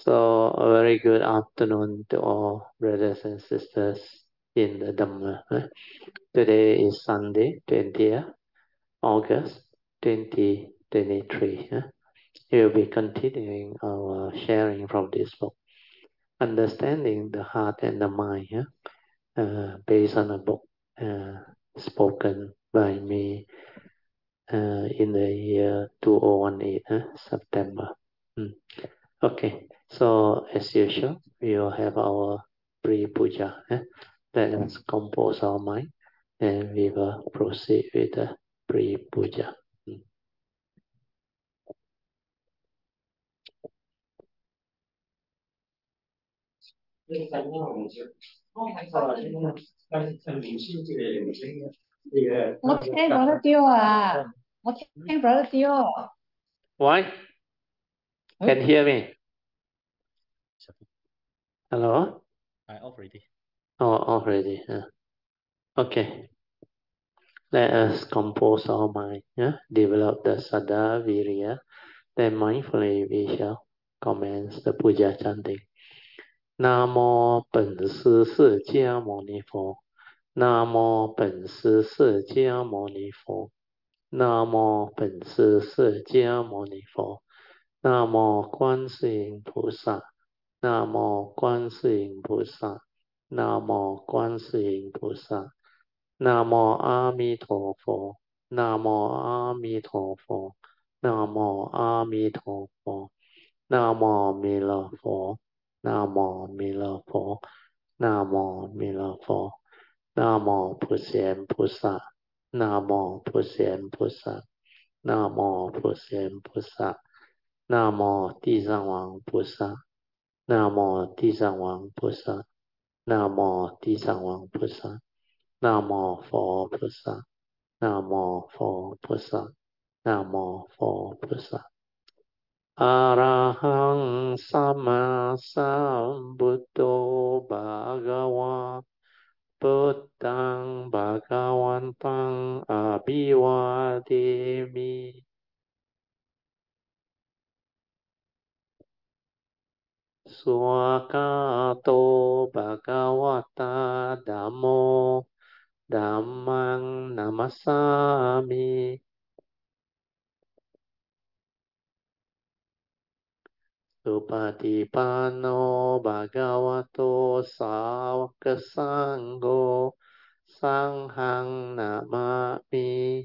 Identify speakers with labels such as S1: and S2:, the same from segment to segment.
S1: So, a very good afternoon to all brothers and sisters in the Dhamma. Today is Sunday, 20th August 2023. We'll be continuing our sharing from this book, Understanding the Heart and the Mind, based on a book spoken by me in the year 2018, September. Okay, so as usual, we will have our pre-puja. Let us compose our mind and we will proceed with the pre-puja. Why? Can hear me? Hello?
S2: I off already.
S1: Oh, already. Okay. Let us compose our mind. Develop the Saddha Virya. Then mindfully we shall commence the puja chanting. Namo 本师释迦牟尼佛。南无本师释迦牟尼佛。南无本师释迦牟尼佛。南无观世音菩萨。南无观世音菩萨。南无观世音菩萨。南无阿弥陀佛。南无阿弥陀佛。南无阿弥陀佛。南无弥勒佛。南无弥勒佛。南无弥勒佛。南无普贤菩萨，南无普贤菩萨，南无普贤菩萨，南无地藏王菩萨，南无地藏王菩萨，南无地藏王菩萨，南无佛菩萨，南无佛菩萨，南无佛菩萨。อะระหังสัมมาสัมพุทโธภะคะวะพุทธังภะคะวันตังอะภิวาเทมิสุขโตภะคะวะตาธัมโมธัมมังนัมมัสสามิสุปฏิปันโนภะคะวะโตสาวกสังโฆสังฆังนามามิ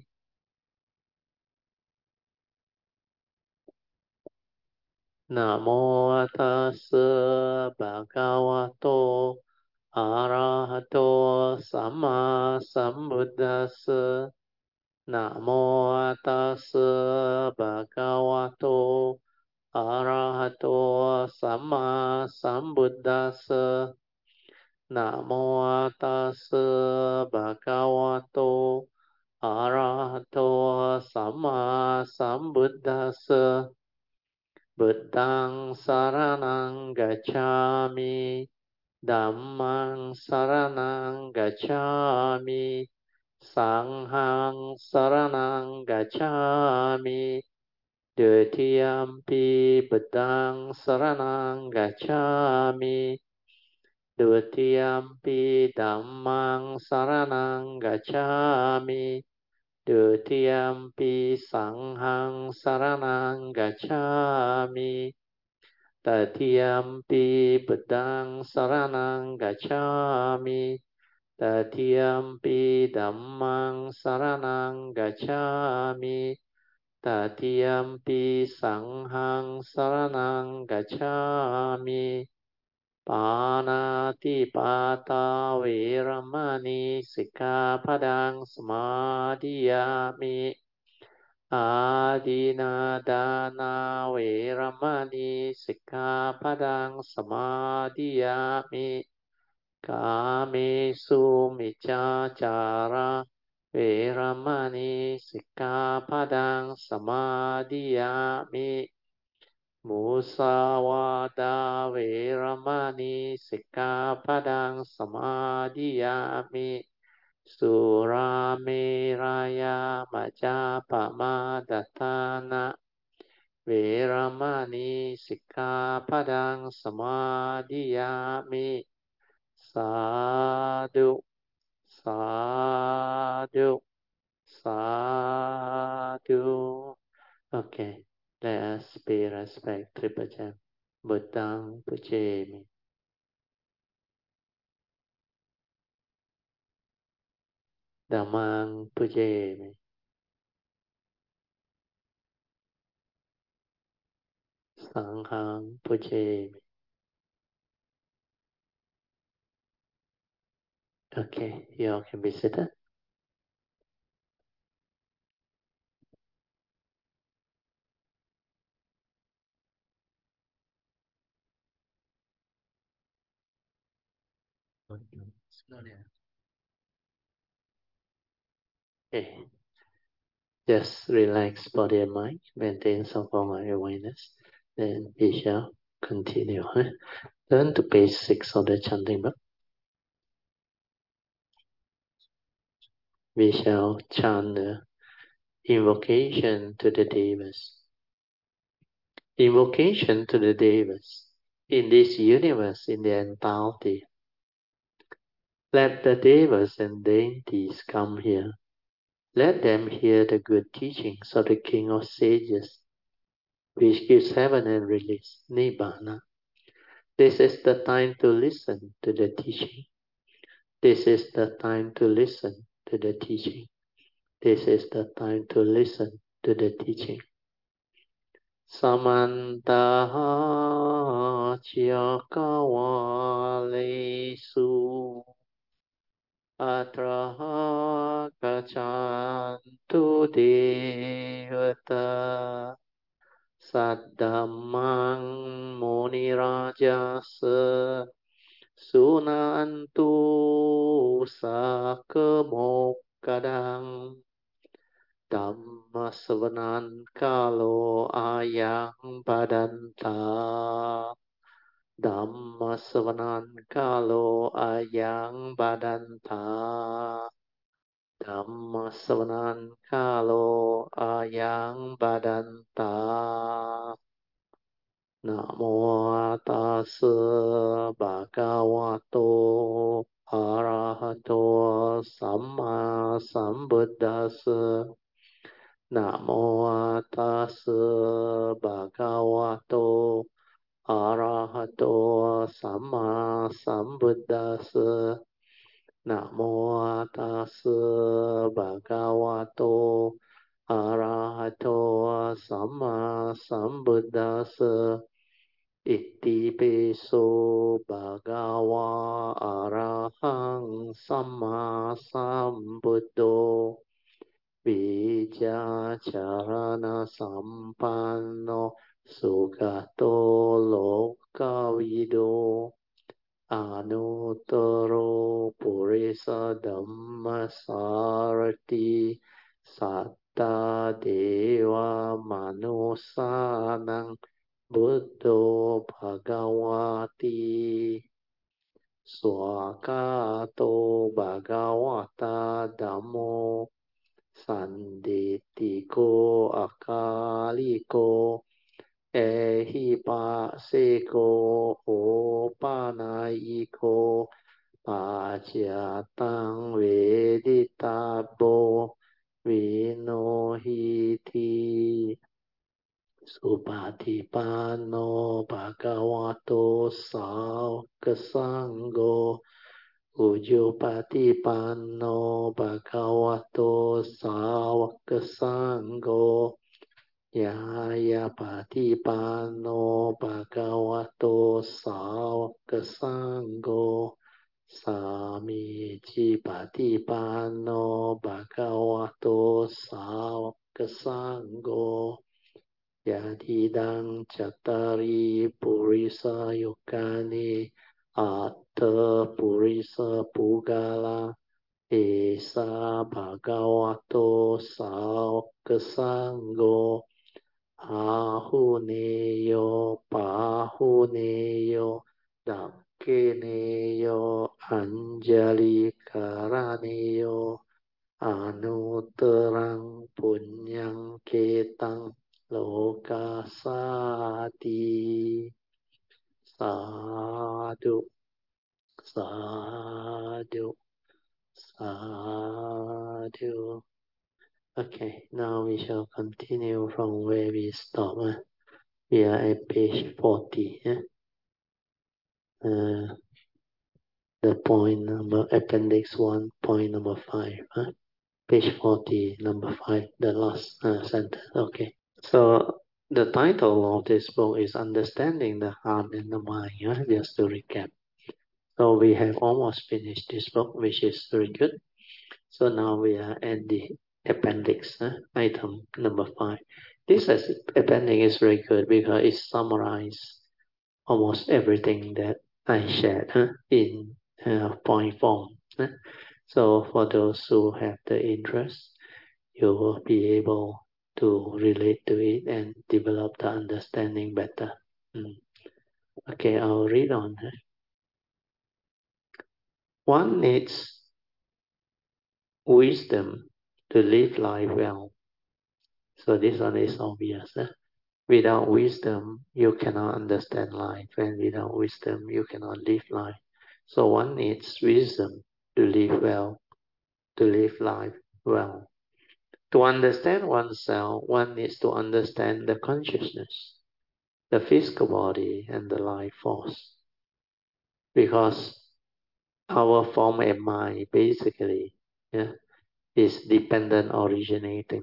S1: นะโมตัสสะภะคะวะโตอะระหะโตสัมมาสัมพุทธัสสะนะโมตัสสะภะคะวะโตอะระหะโตสัมมาสัมพุทธัสสะนะโมตัสสะภะคะวะโตอะระหะโตสัมมาสัมพุทธัสสะบุตตังสารนังกัจฉามิธัมมังสารนังกัจฉามิสังฆังสารนังกัจฉามิดุติยัมปิบุตตังสารนังกัจฉามิดุติยัมปิธัมมังสารนังกัจฉามิดุติยัมปิสังฆังสารนังกัจฉามิตติยัมปิบุตตังสารนังกัจฉามิตติยัมปิธัมมังสารนังกัจฉามิตติยัมปิสังฆังสารนังกัจฉามิปานาติปาตาเวรมณีสิกขาปดังสมาธิยามิอาดินาดานาเวรมณีสิกขาปดังสมาธิยามิกาเมสุมิจฉาจาระเวรมณีสิกขาปดังสมาธิยามิมุสาวาทาเวรมณีสิกขาปดังสมาธิยามิสุราเมรยามัจจาปมาดัฏฐานะเวรมณีสิกขาปดังสมาธิยามิสาธุสาธุสาธุ Okay, let us pay respect Triple Gem. Buddhang Pujami. Dhammang Pujami. Sanghang Pujami. Okay, you all can be seated. Okay, just relax body and mind, maintain some form of awareness. Then we shall continue. Turn to page 6 of the chanting book. We shall chant the invocation to the Devas. Invocation to the Devas. In this universe, in the entirety, let the Devas and deities come here. Let them hear the good teachings of the King of Sages, which gives heaven and release, Nibbana. This is the time to listen to the teaching. This is the time to listen to the teaching. This is the time to listen to the teaching. Samantaha Chiyakawalesu Atraha Kachantu Devata Saddhammang Muni Rajasa Sunantu Sakemokadang Dhamma Savanan Kalo Ayang Badanta Dhamma Savanan Kalo Ayang Badanta Dhamma Savanan Kalo Ayang Badanta Namo Tassa Bhagavato Arahato Samma Sambuddhassa Namo Tassa Bhagavato Arahato Samma Sambuddhassa Namo Tassa Bhagavato Arahato Samma Sambuddhassa Iti piso Bhagava Arahang Samma Sambuddho Vijacarana Sampanno Sugato Lokavido Anuttaro Purisa Dhammasarati Satta Deva Manusanang Buddho Bhagavati Swakato Bhagavata Dhammo Sanditiko Akaliko Ehipasiko Opanayiko Pachyatang Veditabo Vinohiti Supatipanno Bhagavato Sangho Ujupatipanno Bhagavato Sangho Yaya Patipanno Bhagavato Sangho Samichi Patipanno Bhagavato Sangho Yadidang Chattari Purisa Yukani Atta Purisa Pugala Esa Bhagavato Sangho Ahuneyo Pahuneyo Dakkeneyo Anjali Karaneyo Anutterang Punyang Ketang loka sati. Sadhu, sadhu, sadhu. Okay, now we shall continue from where we stop. We are at page 40. The point number, appendix 1, point number 5. Page 40, number 5, the last sentence. Okay. So the title of this book is Understanding the Heart and the Mind. Just to recap. So we have almost finished this book, which is very good. So now we are at the appendix, item number 5. This appendix is very good because it summarizes almost everything that I shared in point form. So for those who have the interest, you will be able to relate to it and develop the understanding better. Okay, I'll read on. One needs wisdom to live life well. So this one is obvious. Without wisdom, you cannot understand life, and without wisdom, you cannot live life. So one needs wisdom to live well, to live life well. To understand oneself, one needs to understand the consciousness, the physical body, and the life force. Because our form and mind basically is dependent originating.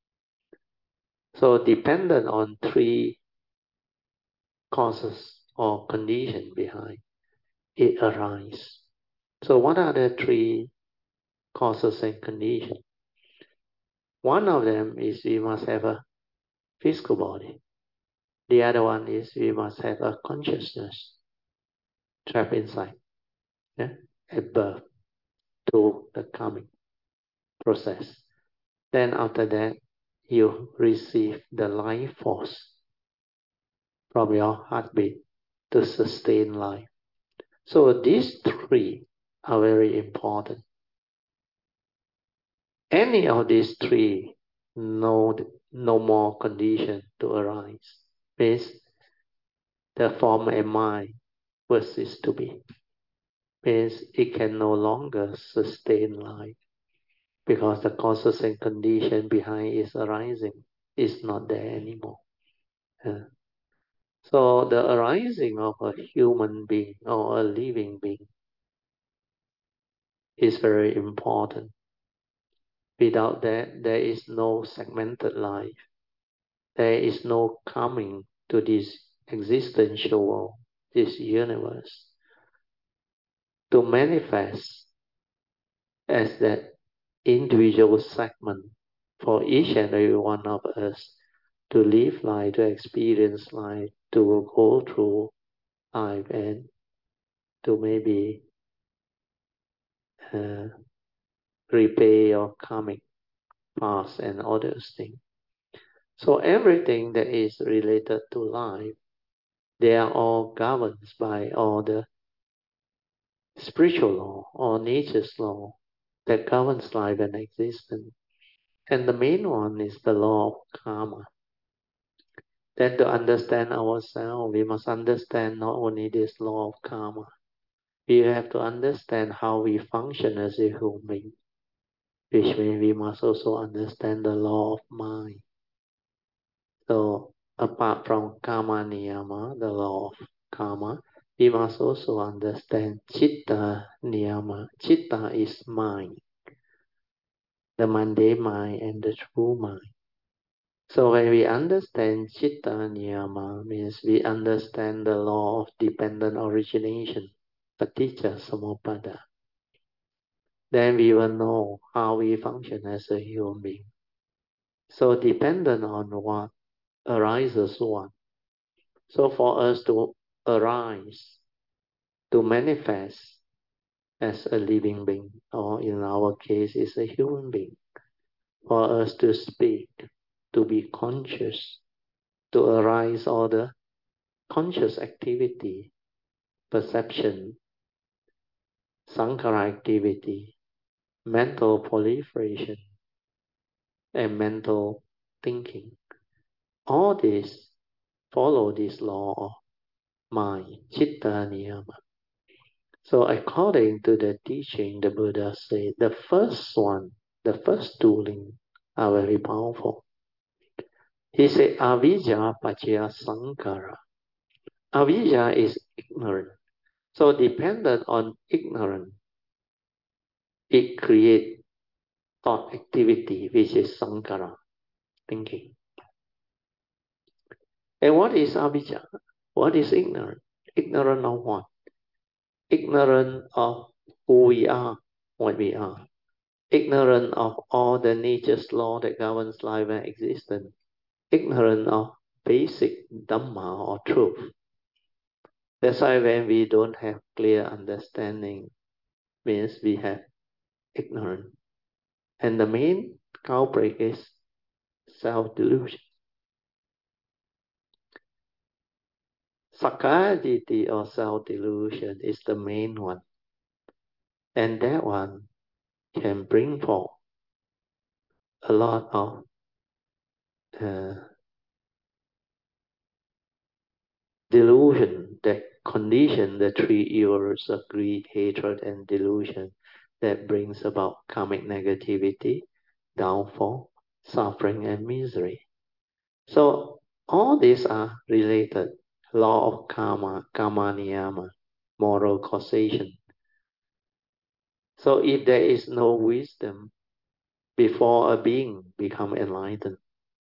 S1: So dependent on three causes or condition behind it arises. So what are the three causes and conditions? One of them is we must have a physical body. The other one is we must have a consciousness trapped inside, at birth to the coming process. Then after that, you receive the life force from your heartbeat to sustain life. So these three are very important. Any of these three, no more condition to arise. Means the form and mind will cease to be. Means it can no longer sustain life because the causes and condition behind its arising is not there anymore. So the arising of a human being or a living being is very important. Without that, there is no segmented life. There is no coming to this existential world, this universe, to manifest as that individual segment for each and every one of us to live life, to experience life, to go through life, and to maybe repay your karmic past and all those things. So everything that is related to life, they are all governed by all the spiritual law or nature's law that governs life and existence. And the main one is the law of karma. Then to understand ourselves, we must understand not only this law of karma, we have to understand how we function as a human being, which means we must also understand the law of mind. So apart from karma niyama, the law of karma, we must also understand chitta niyama. Chitta is mind, the mundane mind and the true mind. So when we understand chitta niyama, means we understand the law of dependent origination, paticca samuppada. Then we will know how we function as a human being. So dependent on what arises what. So for us to arise, to manifest as a living being, or in our case is a human being, for us to speak, to be conscious, to arise all the conscious activity, perception, sankhara activity, mental proliferation, and mental thinking. all this follow this law of mind, chitta niyama. So according to the teaching, the Buddha said the first two links are very powerful. He said avijja paccaya sankhara. Avijja is ignorant. So dependent on ignorance, it creates thought activity, which is sankhara, thinking. And what is avijja? What is ignorant? Ignorant of what? Ignorant of who we are, what we are. Ignorant of all the nature's law that governs life and existence. Ignorant of basic dhamma or truth. That's why when we don't have clear understanding, means we have ignorance. And the main culprit is self-delusion. Sakkayaditthi or self-delusion is the main one. And that one can bring forth a lot of delusion that condition the three evils of greed, hatred, and delusion that brings about karmic negativity, downfall, suffering, and misery. So all these are related. Law of karma, karma niyama, moral causation. So if there is no wisdom before a being become enlightened,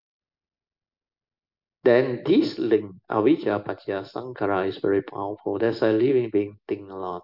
S1: then this link, avijja paccaya sankhara, is very powerful. That's a living being think a lot.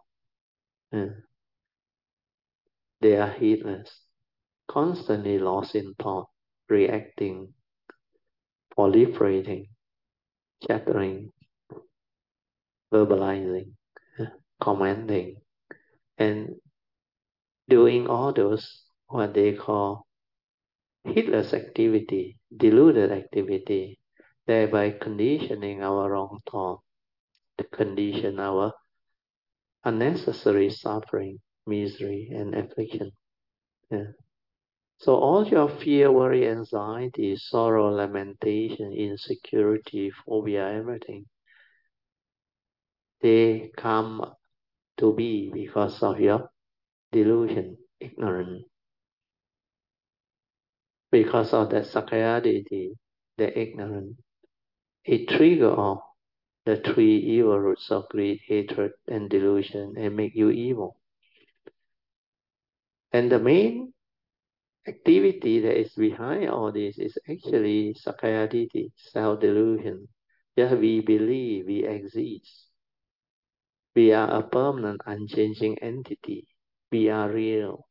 S1: They are heedless, constantly lost in thought, reacting, proliferating, chattering, verbalizing, commenting, and doing all those what they call heedless activity, deluded activity, thereby conditioning our wrong thought, to condition our unnecessary suffering, misery, and affliction. Yeah. So all your fear, worry, anxiety, sorrow, lamentation, insecurity, phobia, everything, they come to be because of your delusion, ignorance. Because of that sakkayaditthi, the ignorance, it trigger off the three evil roots of greed, hatred, and delusion and make you evil. And the main activity that is behind all this is actually sakkayaditthi, self-delusion. Yeah, we believe we exist. We are a permanent, unchanging entity. We are real.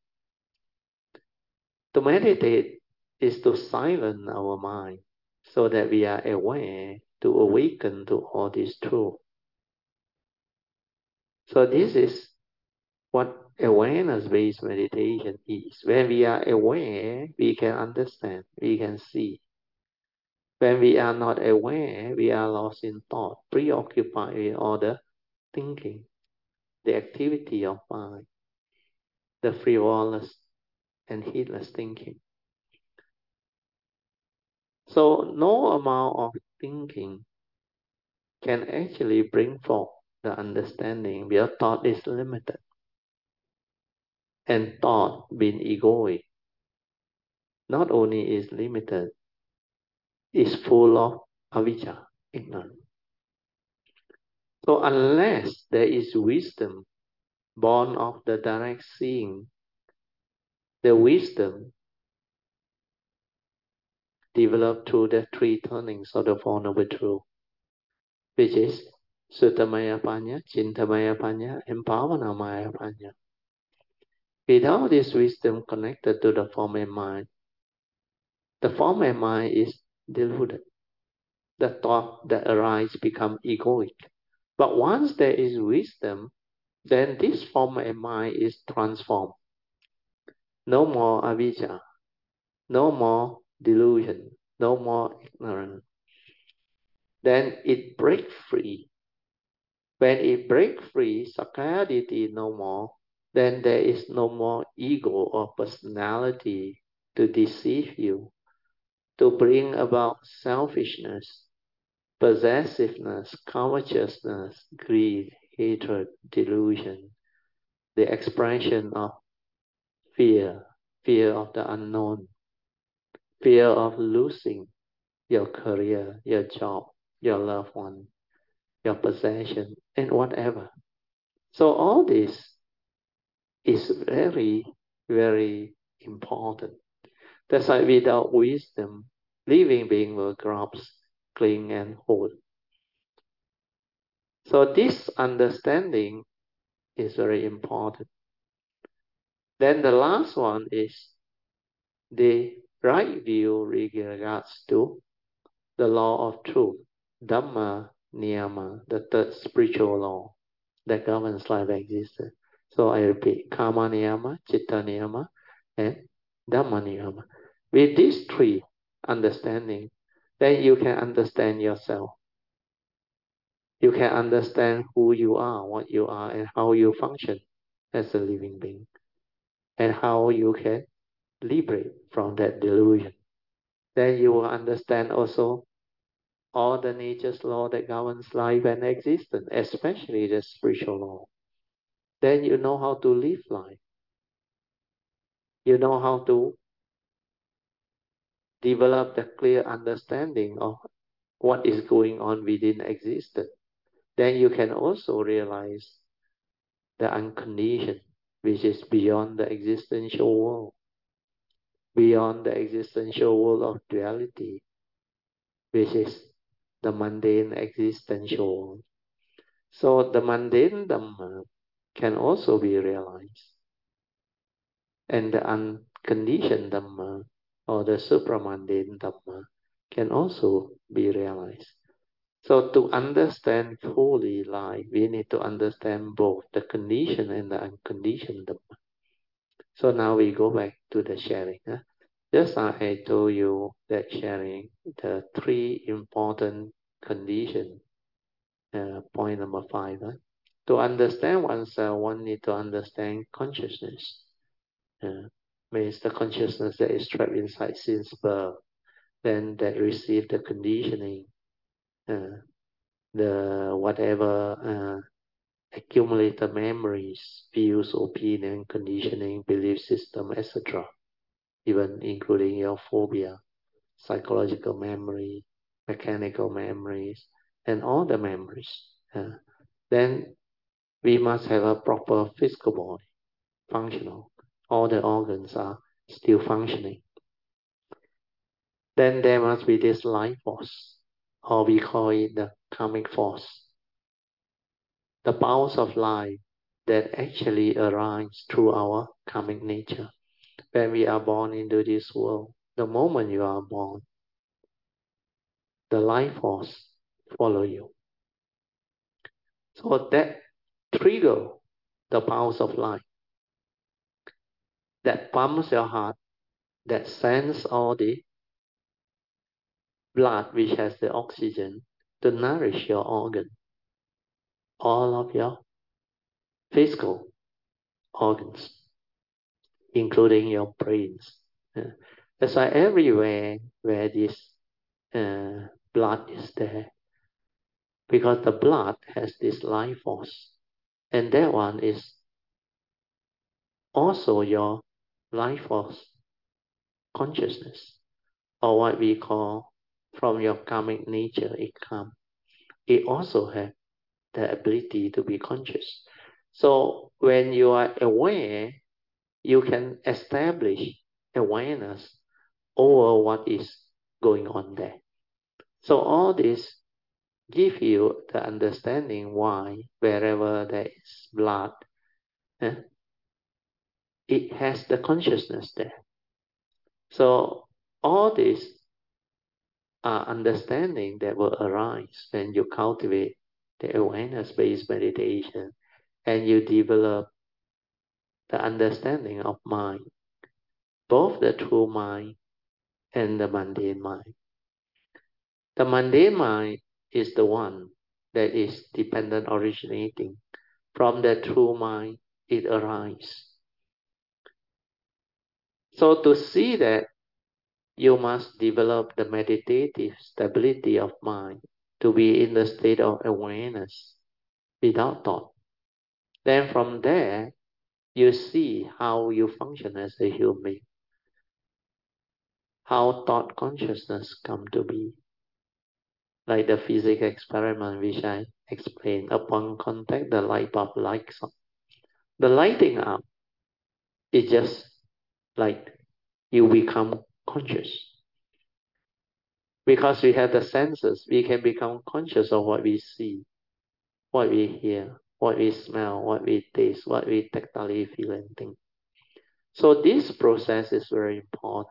S1: To meditate is to silence our mind so that we are aware to awaken to all this truth. So this is what awareness-based meditation is. When we are aware, we can understand, we can see. When we are not aware, we are lost in thought, preoccupied with all the thinking, the activity of mind, the frivolous and heedless thinking. So no amount of thinking can actually bring forth the understanding because thought is limited. And thought, being egoic, not only is limited, is full of avijja, ignorance. So unless there is wisdom born of the direct seeing, the wisdom developed through the three turnings of the Four Noble Truths, which is Suttamaya Panya, Chintamaya Panya, and Bhavanamaya Panya. Without this wisdom connected to the form and mind, the form and mind is deluded. The thought that arises become egoic. But once there is wisdom, then this form and mind is transformed. No more avijja, no more delusion, no more ignorance. Then it breaks free. When it breaks free, sakkayaditthi no more, then there is no more ego or personality to deceive you. to bring about selfishness, possessiveness, covetousness, greed, hatred, delusion, the expression of fear, fear of the unknown, fear of losing your career, your job, your loved one, your possession, and whatever. So all this is very, very important. That's why without wisdom, living being will grasp, cling, and hold. So this understanding is very important. Then the last one is the right view regards to the law of truth, Dhamma Niyama, the third spiritual law that governs life existence. So I repeat, Karma Niyama, Chitta Niyama, and Dhamma Niyama. With these three understanding, then you can understand yourself. You can understand who you are, what you are, and how you function as a living being, and how you can liberate from that delusion. Then you will understand also all the nature's law that governs life and existence, especially the spiritual law. Then you know how to live life. You know how to develop the clear understanding of what is going on within existence. Then you can also realize the unconditioned, which is beyond the existential world, beyond the existential world of duality, which is the mundane existential world. So the mundane Dhamma can also be realized. And the unconditioned Dhamma or the supramundane Dhamma can also be realized. So to understand fully life, we need to understand both the conditioned and the unconditioned Dhamma. So now we go back to the sharing. Just as I told you that sharing the three important conditions, point number 5. To understand oneself, one need to understand consciousness. Means the consciousness that is trapped inside since birth, then that receive the conditioning, the whatever accumulated memories, views, opinion, conditioning, belief system, etc. Even including your phobia, psychological memory, mechanical memories, and all the memories. Then we must have a proper physical body, functional. All the organs are still functioning. Then there must be this life force, or we call it the karmic force, the powers of life that actually arise through our karmic nature. When we are born into this world, the moment you are born, the life force follow you. So that trigger the powers of life, that pumps your heart, that sends all the blood which has the oxygen to nourish your organ, all of your physical organs, including your brains. That's why everywhere where this blood is there, because the blood has this life force, and that one is also your life force consciousness, or what we call from your karmic nature it comes. It also has the ability to be conscious. So when you are aware, you can establish awareness over what is going on there. So all this give you the understanding why wherever there is blood, it has the consciousness there. So all these are understanding that will arise when you cultivate the awareness-based meditation and you develop the understanding of mind, both the true mind and the mundane mind. The mundane mind is the one that is dependent originating. From the true mind, it arises. So to see that you must develop the meditative stability of mind to be in the state of awareness without thought. Then from there, you see how you function as a human being, how thought consciousness come to be. Like the physics experiment which I explained, upon contact the light bulb lights up. The lighting up is just like you become conscious. Because we have the senses, we can become conscious of what we see, what we hear, what we smell, what we taste, what we tactily feel and think. So this process is very important.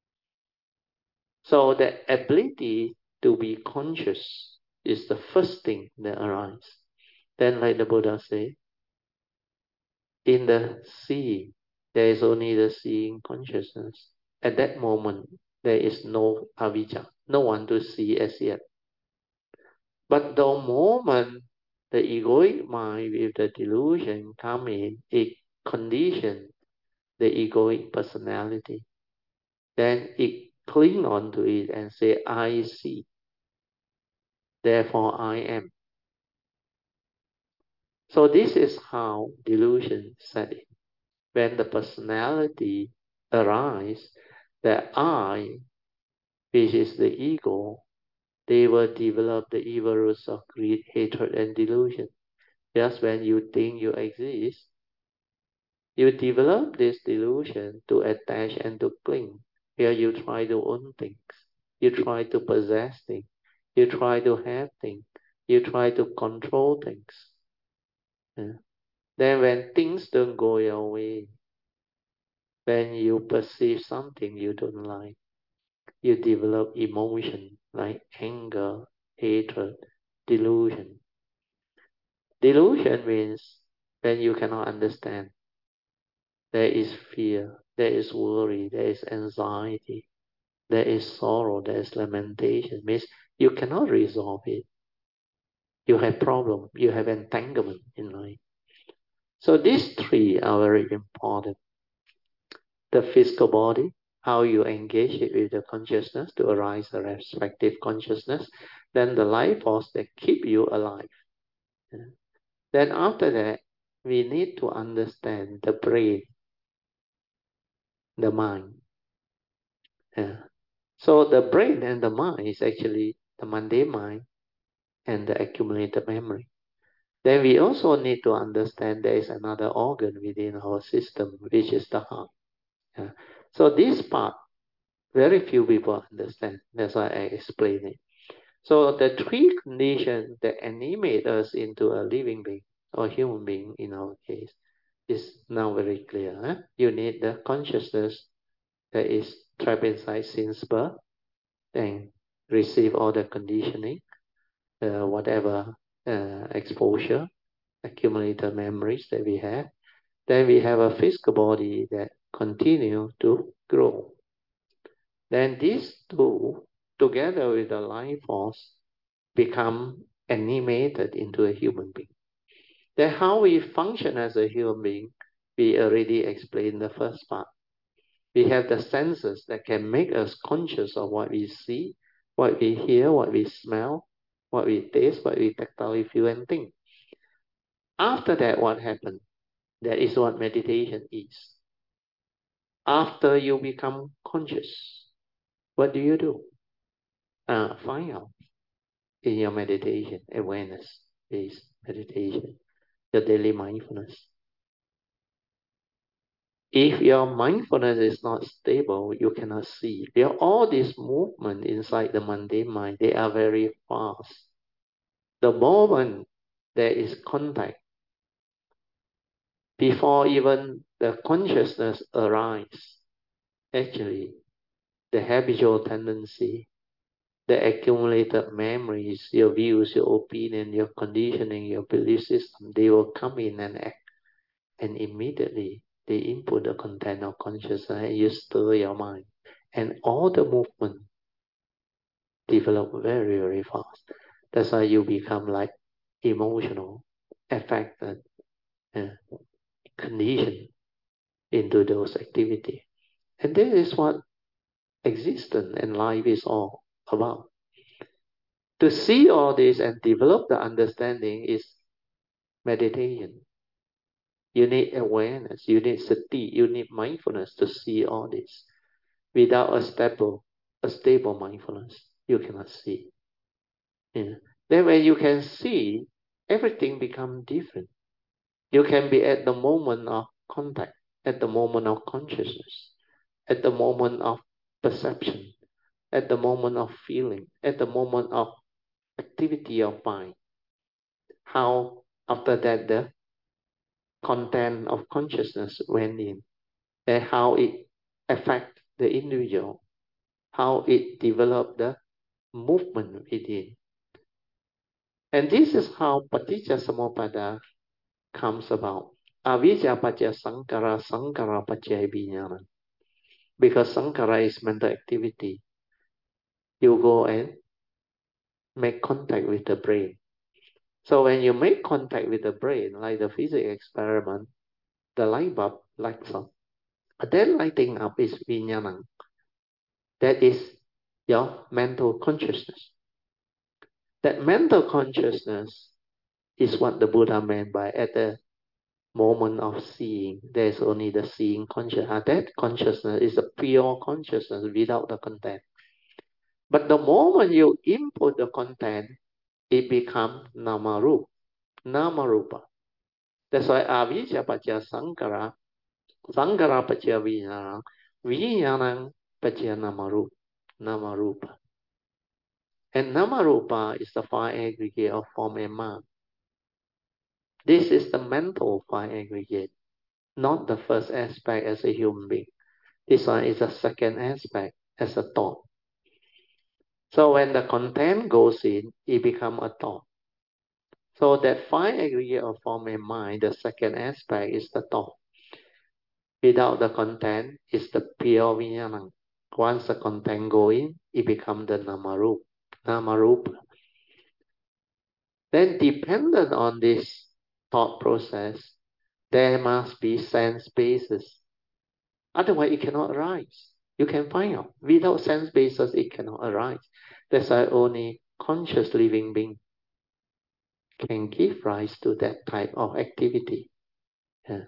S1: So the ability to be conscious is the first thing that arises. Then like the Buddha said, in the seeing, there is only the seeing consciousness. At that moment, there is no avijja, no one to see as yet. But the moment the egoic mind with the delusion come in, it conditions the egoic personality. Then it cling on to it and say, I see, therefore I am. So this is how delusion set in. When the personality arises, the I, which is the ego, they will develop the evil roots of greed, hatred, and delusion. Just when you think you exist, you develop this delusion to attach and to cling, where you try to own things, you try to possess things, you try to have things, you try to control things. Yeah. Then when things don't go your way, when you perceive something you don't like, you develop emotion like anger, hatred, delusion. Delusion means when you cannot understand, there is fear, there is worry, there is anxiety, there is sorrow, there is lamentation. Means you cannot resolve it. You have problem, you have entanglement in life. So these three are very important. The physical body, how you engage it with the consciousness to arise a respective consciousness. Then the life force that keep you alive. Yeah. Then after that, we need to understand the brain, the mind. Yeah. So the brain and the mind is actually the mundane mind and the accumulated memory. Then we also need to understand there is another organ within our system, which is the heart. Yeah. So this part, very few people understand. That's why I explain it. So the three conditions that animate us into a living being or human being in our case is now very clear. Huh? You need the consciousness that is trapped inside since birth and receive all the conditioning, whatever exposure, accumulated memories that we have. Then we have a physical body that continue to grow. Then these two, together with the life force, become animated into a human being. Then how we function as a human being, we already explained the first part. We have the senses that can make us conscious of what we see, what we hear, what we smell, what we taste, what we tactily feel and think. After that, what happens? That is what meditation is. After you become conscious, what do? Find out in your meditation, awareness-based meditation, your daily mindfulness. If your mindfulness is not stable, you cannot see. All these movement inside the mundane mind, they are very fast. The moment there is contact, before even the consciousness arises, actually, the habitual tendency, the accumulated memories, your views, your opinion, your conditioning, your belief system, they will come in and act. And immediately they input the content of consciousness and you stir your mind. And all the movement develop very, very fast. That's why you become like emotional, affected, and conditioned into those activities. And this is what existence and life is all about. To see all this and develop the understanding is meditation. You need awareness, you need sati, you need mindfulness to see all this. Without a stable mindfulness, you cannot see. Yeah. Then when you can see, everything becomes different. You can be at the moment of contact, at the moment of consciousness, at the moment of perception, at the moment of feeling, at the moment of activity of mind. How after that the content of consciousness went in, and how it affect the individual, how it developed the movement within. And this is how Paticca Samuppada comes about. Avijja Pacca Sankara, Sankara Pacca Vijnana. Because Sankara is mental activity. You go and make contact with the brain. So when you make contact with the brain, like the physics experiment, the light bulb lights up. That lighting up is Vijnana. That is your mental consciousness. That mental consciousness is what the Buddha meant by at the moment of seeing. There's only the seeing consciousness. That consciousness is a pure consciousness without the content. But the moment you input the content, it becomes namarupa. Namarupa. That's why avijja pacca sankara, sankara pacca vijnana, vijnana pacca namarupa. Namarupa. And namarupa is the five aggregate of form and mind. This is the mental five aggregate, not the first aspect as a human being. This one is the second aspect as a thought. So when the content goes in, it becomes a thought. So that five aggregate of form and mind, the second aspect is the thought. Without the content, is the pure vijnana. Once the content go in, it becomes the namarupa. Namarupa. Then dependent on this thought process, there must be sense basis. Otherwise, it cannot arise. You can find out. Without sense basis, it cannot arise. That's why only conscious living being can give rise to that type of activity. Yeah.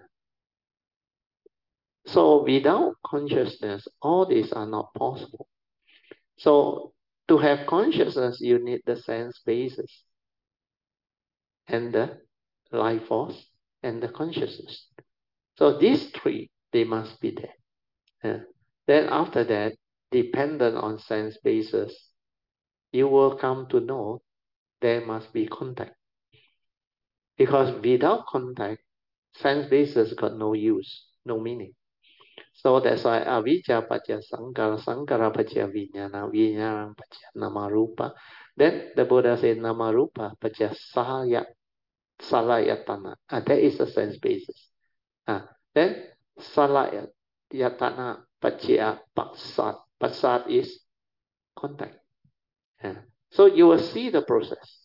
S1: So without consciousness, all these are not possible. So to have consciousness, you need the sense basis and the life force and the consciousness. So these three, they must be there. Yeah. Then after that, dependent on sense basis, you will come to know there must be contact. Because without contact, sense basis got no use, no meaning. So that's why avijja pacca sankara, sankara pacca vijnana, vijnana pacca namarupa. Then the Buddha said namarupa pacca salayatana. That is the sense basis. Then salayatana pacca passat. Passat is contact. So you will see the process.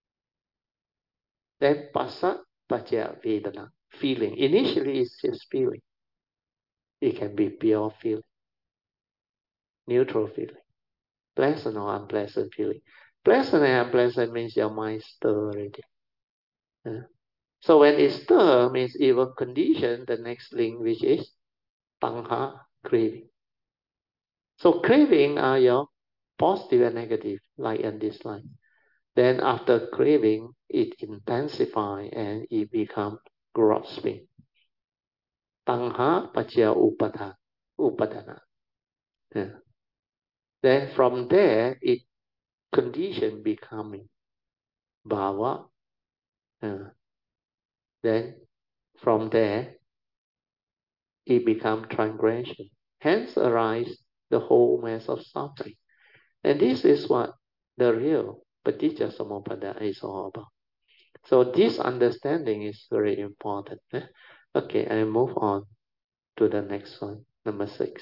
S1: Then passa pacca vedana, feeling. Initially it's just feeling. It can be pure feeling, neutral feeling, pleasant or unpleasant feeling. Pleasant and unpleasant means your mind stir already. So when it stir means it will condition the next link, which is tanha, craving. So craving are your positive and negative, like and dislike. Then after craving, it intensifies and it becomes grasping. Tanha pacca upadana. Yeah. Then from there, it condition becoming bhava. Then from there, it becomes transgression. Hence arise the whole mass of suffering. And this is what the real Paticca Samuppada is all about. So this understanding is very important. Okay, I move on to the next one, number 6.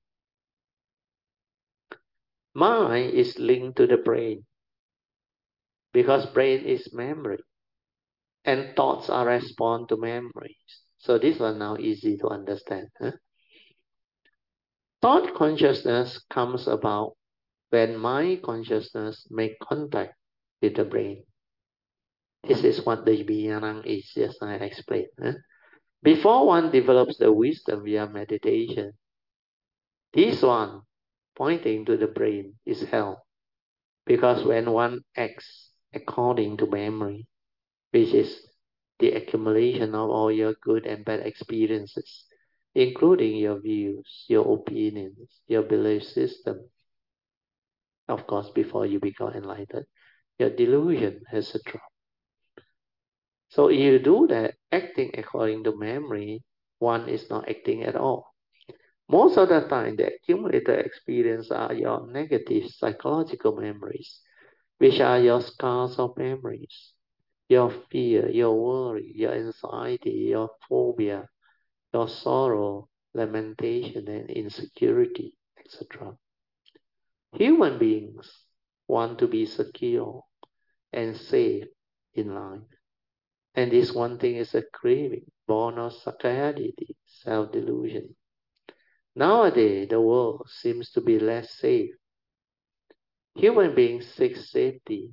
S1: Mind is linked to the brain because brain is memory and thoughts are respond to memories. So this one now easy to understand. Thought consciousness comes about when mind consciousness make contact with the brain. This is what the Vijnana is, just I explained. Before one develops the wisdom via meditation, this one pointing to the brain is held. Because when one acts according to memory, which is the accumulation of all your good and bad experiences, including your views, your opinions, your belief system, of course, before you become enlightened, your delusion has a drop. So if you do that, acting according to memory, one is not acting at all. Most of the time, the accumulated experience are your negative psychological memories, which are your scars of memories, your fear, your worry, your anxiety, your phobia, your sorrow, lamentation, and insecurity, etc. Human beings want to be secure and safe in life. And this one thing is a craving, born of sakkayaditthi, self-delusion. Nowadays, the world seems to be less safe. Human beings seek safety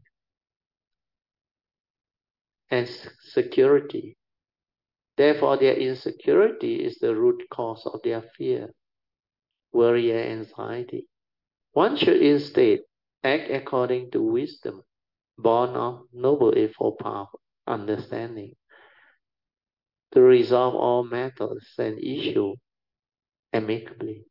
S1: and security. Therefore, their insecurity is the root cause of their fear, worry, and anxiety. One should instead act according to wisdom, born of noble eightfold path, understanding, to resolve all matters and issues amicably.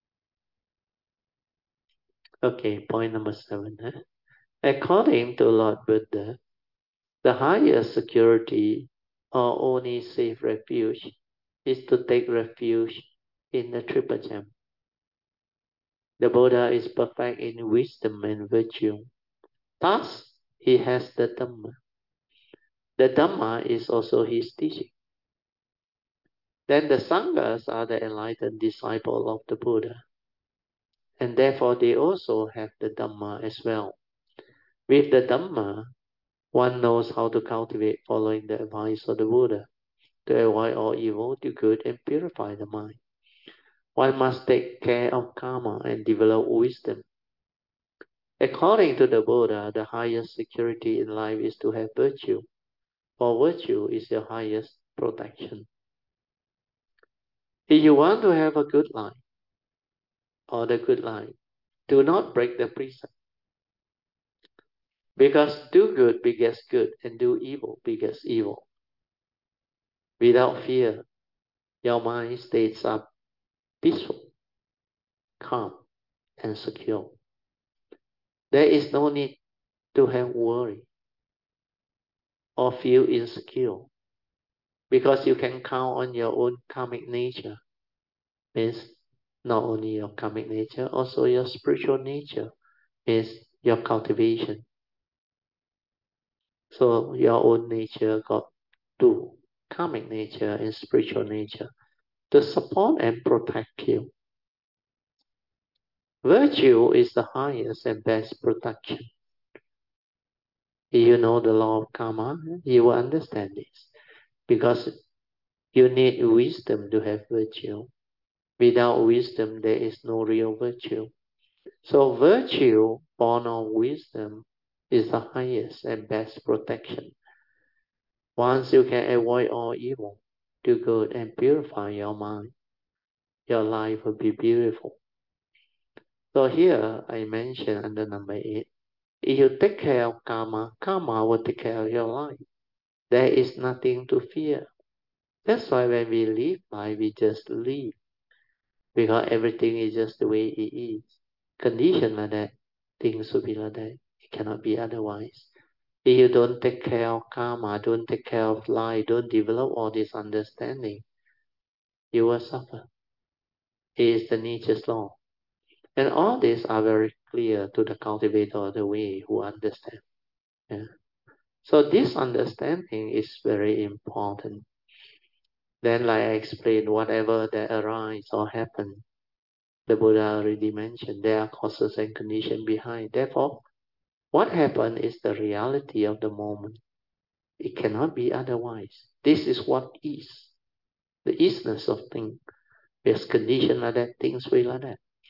S1: Okay, point number 7. According to Lord Buddha, the highest security or only safe refuge is to take refuge in the Triple Gem. The Buddha is perfect in wisdom and virtue. Thus, he has the Dhamma. The Dhamma is also his teaching. Then the Sanghas are the enlightened disciples of the Buddha. And therefore they also have the Dhamma as well. With the Dhamma, one knows how to cultivate following the advice of the Buddha, to avoid all evil, do good, and purify the mind. One must take care of karma and develop wisdom. According to the Buddha, the highest security in life is to have virtue, for virtue is your highest protection. If you want to have a good life, or the good life, do not break the precept. Because do good begets good, and do evil begets evil. Without fear, your mind stays up peaceful, calm, and secure. There is no need to have worry or feel insecure, because you can count on your own karmic nature. Means not only your karmic nature, also your spiritual nature, means your cultivation. So your own nature got two, karmic nature and spiritual nature, to support and protect you. Virtue is the highest and best protection. If you know the law of karma, you will understand this. Because you need wisdom to have virtue. Without wisdom, there is no real virtue. So virtue born of wisdom is the highest and best protection. Once you can avoid all evil, do good and purify your mind, your life will be beautiful. So here I mentioned under number 8, if you take care of karma, karma will take care of your life. There is nothing to fear. That's why when we live life, we just live. Because everything is just the way it is. Condition like that, things will be like that. It cannot be otherwise. If you don't take care of karma, don't take care of life, don't develop all this understanding, you will suffer. It is the nature's law. And all these are very clear to the cultivator of the way who understand. Yeah. So this understanding is very important. Then like I explained, whatever that arises or happens, the Buddha already mentioned, there are causes and conditions behind. Therefore, what happened is the reality of the moment. It cannot be otherwise. This is what is. The isness of things. There's condition like that, things will like that.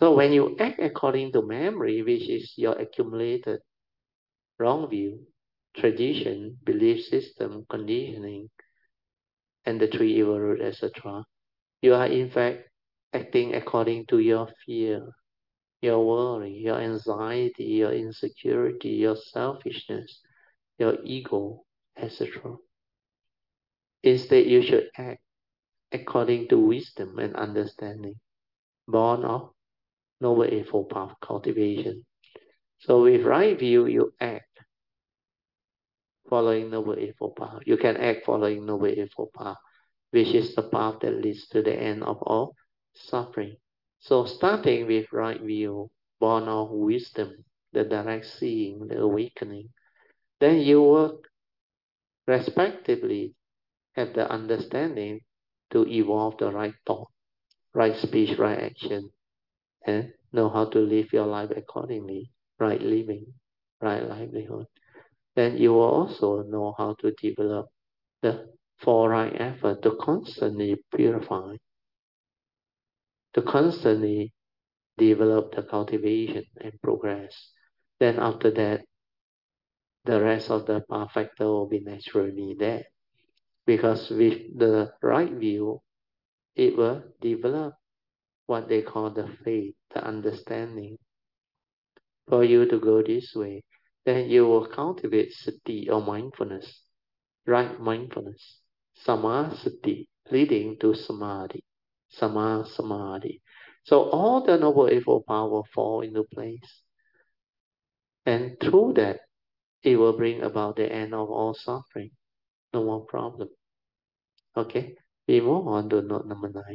S1: So when you act according to memory, which is your accumulated wrong view, tradition, belief system, conditioning, and the three evil roots, etc., you are in fact acting according to your fear, your worry, your anxiety, your insecurity, your selfishness, your ego, etc. Instead, you should act according to wisdom and understanding, born of Noble Eightfold Path cultivation. So with right view, you act following Noble Eightfold Path. You can act following Noble Eightfold Path, which is the path that leads to the end of all suffering. So starting with right view, born of wisdom, the direct seeing, the awakening, then you will respectively have the understanding to evolve the right thought, right speech, right action, and know how to live your life accordingly, right living, right livelihood. Then you will also know how to develop the four right effort to constantly purify, to constantly develop the cultivation and progress. Then after that, the rest of the path factor will be naturally there. Because with the right view, it will develop what they call the faith, the understanding. For you to go this way, then you will cultivate sati or mindfulness, right mindfulness, samasati, leading to samadhi, samadhi. So all the noble eightfold path will fall into place. And through that, it will bring about the end of all suffering. No more problem. Okay, we move on to note number 9.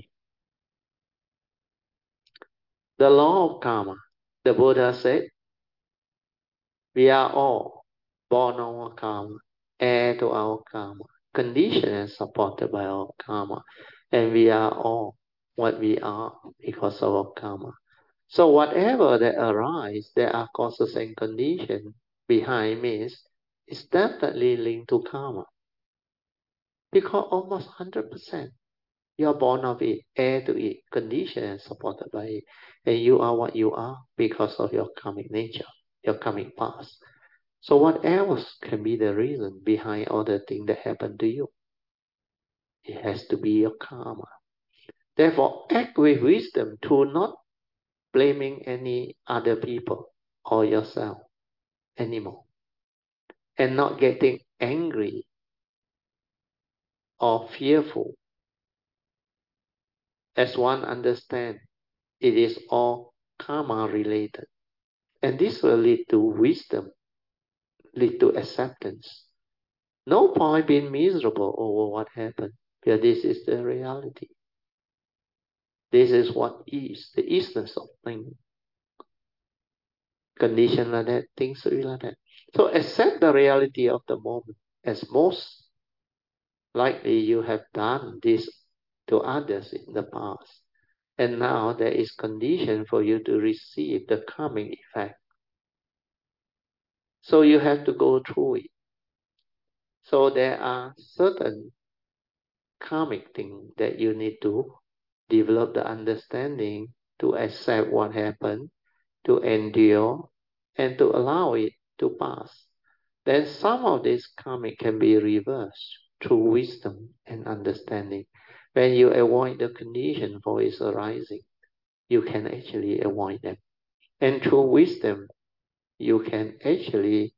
S1: The law of karma. The Buddha said, we are all born of our karma, heir to our karma, conditioned and supported by our karma. And we are all what we are because of our karma. So whatever that arises, there are causes and conditions behind means is definitely linked to karma. Because almost 100%. You are born of it, heir to it, conditioned and supported by it. And you are what you are because of your karmic nature, your karmic past. So what else can be the reason behind all the things that happen to you? It has to be your karma. Therefore, act with wisdom to not blaming any other people or yourself anymore. And not getting angry or fearful. As one understands, it is all karma related. And this will lead to wisdom, lead to acceptance. No point being miserable over what happened, because this is the reality. This is what is the isness of things. Condition like that, things will be like that. So accept the reality of the moment, as most likely you have done this to others in the past. And now there is condition for you to receive the coming effect. So you have to go through it. So there are certain karmic things that you need to develop the understanding to accept what happened, to endure, and to allow it to pass. Then some of this karmic can be reversed through wisdom and understanding. When you avoid the condition for its arising, you can actually avoid them. And through wisdom, you can actually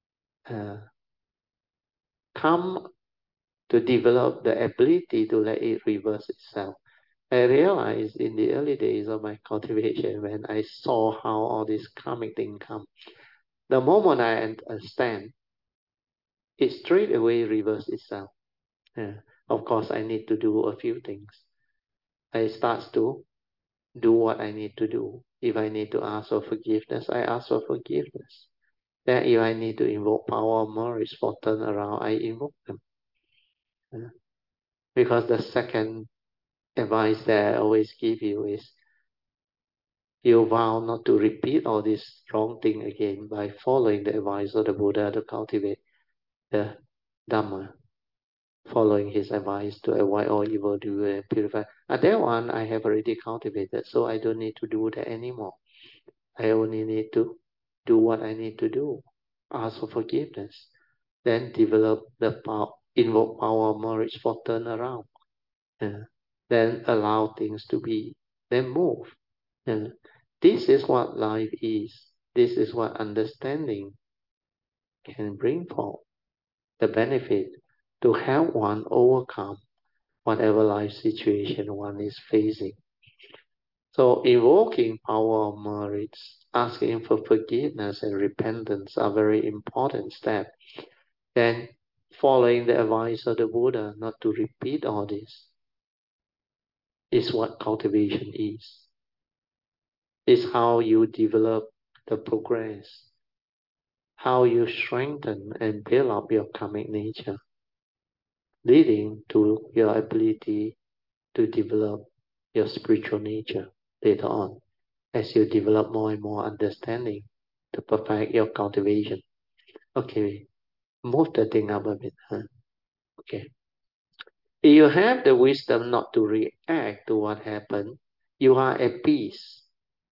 S1: come to develop the ability to let it reverse itself. I realized in the early days of my cultivation when I saw how all this karmic thing come. The moment I understand, it straight away reverse itself. Yeah. Of course, I need to do a few things. I start to do what I need to do. If I need to ask for forgiveness, I ask for forgiveness. Then if I need to invoke power of merits for turnaround, I invoke them. Yeah. Because the second advice that I always give you is you vow not to repeat all this wrong thing again by following the advice of the Buddha to cultivate the Dhamma. following his advice to avoid all evil doer and purify. That one I have already cultivated, so I don't need to do that anymore. I only need to do what I need to do. Ask for forgiveness. Then develop the power, invoke power of marriage for turnaround. Uh, then allow things to be. Then move. This is what life is. This is what understanding can bring forth. The benefit to help one overcome whatever life situation one is facing. So invoking power of merit, asking for forgiveness and repentance are very important steps. Then following the advice of the Buddha not to repeat all this is what cultivation is. It's how you develop the progress, how you strengthen and build up your karmic nature, leading to your ability to develop your spiritual nature later on, as you develop more and more understanding to perfect your cultivation. Okay, move the thing up a bit. Huh? Okay. If you have the wisdom not to react to what happened, you are at peace.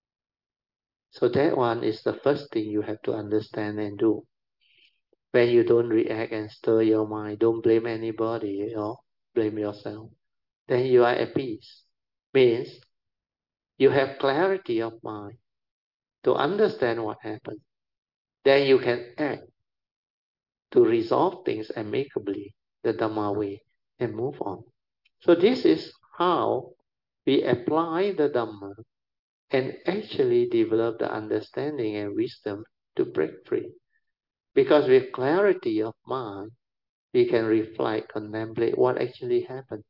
S1: So that one is the first thing you have to understand and do. When you don't react and stir your mind, don't blame anybody or blame yourself, then you are at peace. Means you have clarity of mind to understand what happened. Then you can act to resolve things amicably, the Dhamma way, and move on. So this is how we apply the Dhamma and actually develop the understanding and wisdom to break free. Because with clarity of mind, we can reflect, contemplate what actually happened.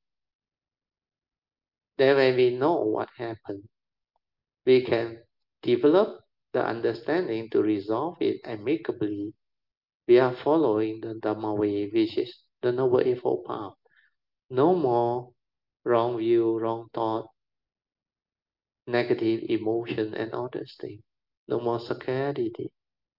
S1: Then when we know what happened, we can develop the understanding to resolve it amicably. We are following the Dhamma way, which is the Noble Eightfold Path. No more wrong view, wrong thought, negative emotion, and all those things. No more scarcity.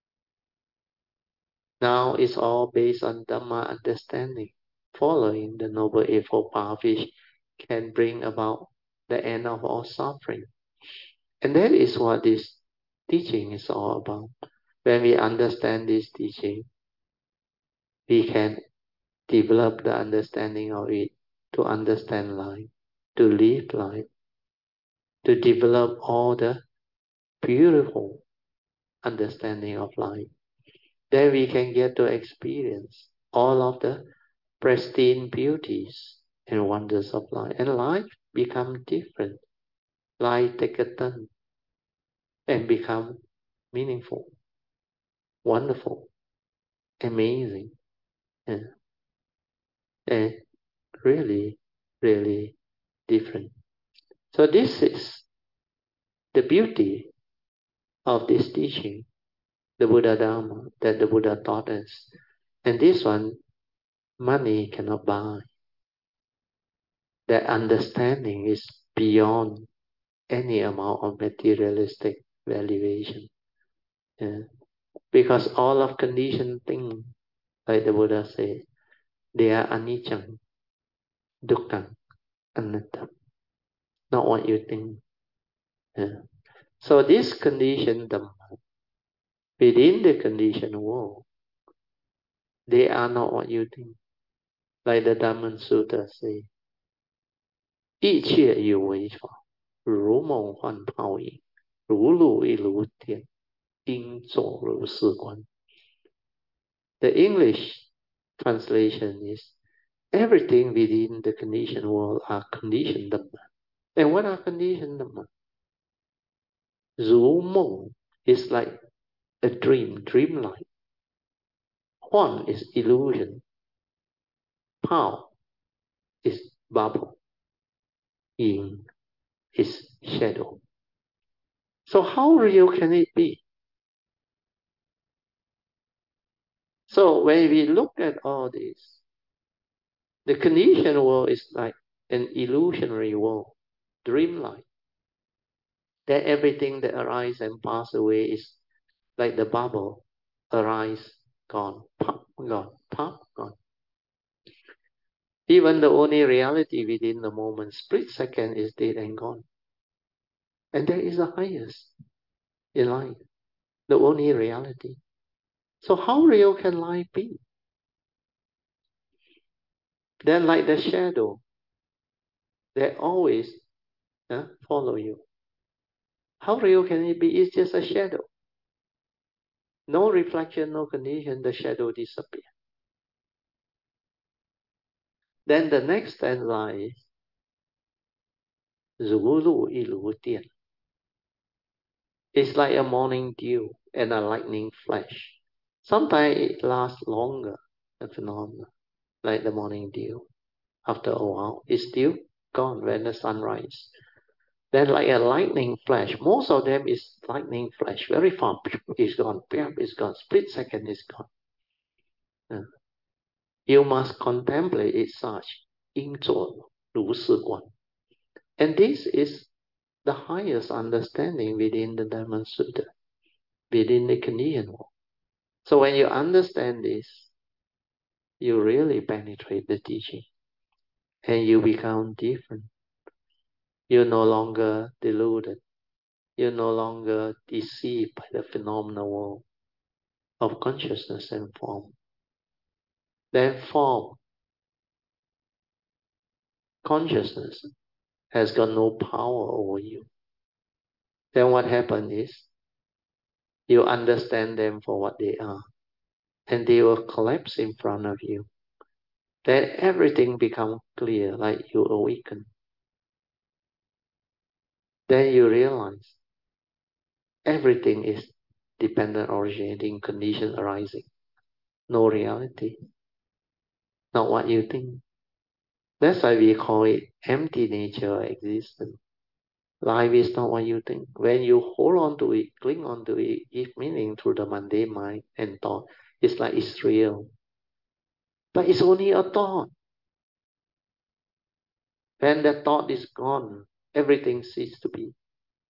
S1: Now it's all based on Dhamma understanding, following the Noble Eightfold Path, which can bring about the end of all suffering. And that is what this teaching is all about. When we understand this teaching, we can develop the understanding of it to understand life, to live life, to develop all the beautiful understanding of life. Then we can get to experience all of the pristine beauties and wonders of life. And life become different. Life take a turn and become meaningful, wonderful, amazing, and, and really, really different. So this is the beauty of this teaching, the Buddha Dharma that the Buddha taught us. And this one, money cannot buy. That understanding is beyond any amount of materialistic valuation. Yeah. Because all of conditioned things, like the Buddha said, they are anicca, dukkha, anatta. Not what you think. Yeah. So this conditioned Dhamma, within the conditioned world, they are not what you think. Like the Dhamma Sutta say, 一切有为法，如梦幻泡影，如露亦如电，应作如是观. The English translation is, everything within the conditioned world are conditioned Dhamma. And what are conditioned Dhamma? 如梦 is like a dream, dreamlike. Huan is illusion. Pao is bubble. Yin is shadow. So how real can it be? So when we look at all this, the conditioned world is like an illusionary world, dreamlike. That everything that arises and passes away is like the bubble, arise, gone, pop, gone, pop, gone. Even the only reality within the moment, split second, is dead and gone. And that is the highest in life, the only reality. So how real can life be? Then like the shadow that always follow you. How real can it be? It's just a shadow. No reflection, no condition, the shadow disappears. Then the next stanza is 如露亦如电. It's like a morning dew and a lightning flash. Sometimes it lasts longer, the phenomenon, like the morning dew. After a while, it's still gone when the sun rises. Then like a lightning flash, most of them is lightning flash, very fast, it's gone, it's gone, split second is gone. You must contemplate it such, 应作如是观. And this is the highest understanding within the Dhamma Sutta, within the Canadian world. So when you understand this, you really penetrate the teaching and you become different. You're no longer deluded. You're no longer deceived by the phenomenal world of consciousness and form. Then form, consciousness, has got no power over you. Then what happens is, you understand them for what they are, and they will collapse in front of you. Then everything becomes clear, like you awaken. Then you realize everything is dependent, originating, condition arising. No reality. Not what you think. That's why we call it empty nature existence. Life is not what you think. When you hold on to it, cling on to it, give meaning to the mundane mind and thought, it's like it's real. But it's only a thought. When the thought is gone, everything ceases to be.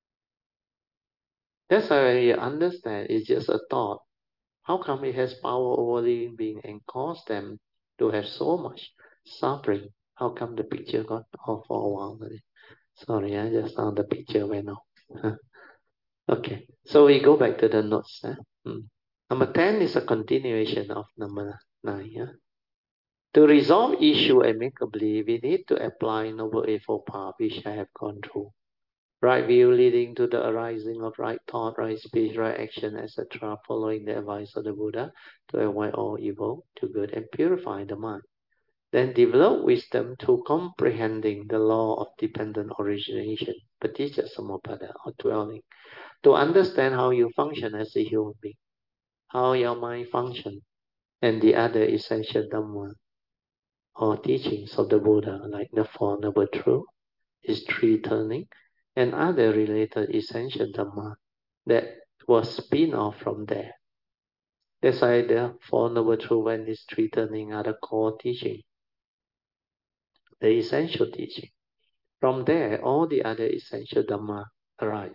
S1: That's why when you understand it's just a thought, how come it has power over living being and cause them to have so much suffering? How come the picture got off for a while? Sorry, I just found the picture went off. Okay, so we go back to the notes. Number 10 is a continuation of number 9. To resolve issue amicably, we need to apply Noble Eightfold Path, which I have gone through. Right view leading to the arising of right thought, right speech, right action, etc., following the advice of the Buddha to avoid all evil, to good, and purify the mind. Then develop wisdom to comprehending the law of dependent origination, paticca samuppada, or dwelling, to understand how you function as a human being, how your mind functions, and the other essential Dhamma, or teachings of the Buddha, like the Four Noble Truths, his three turning, and other related essential Dhamma that was spin off from there. That's why the Four Noble Truths and his three turning are the core teaching, the essential teaching. From there, all the other essential Dhamma arise.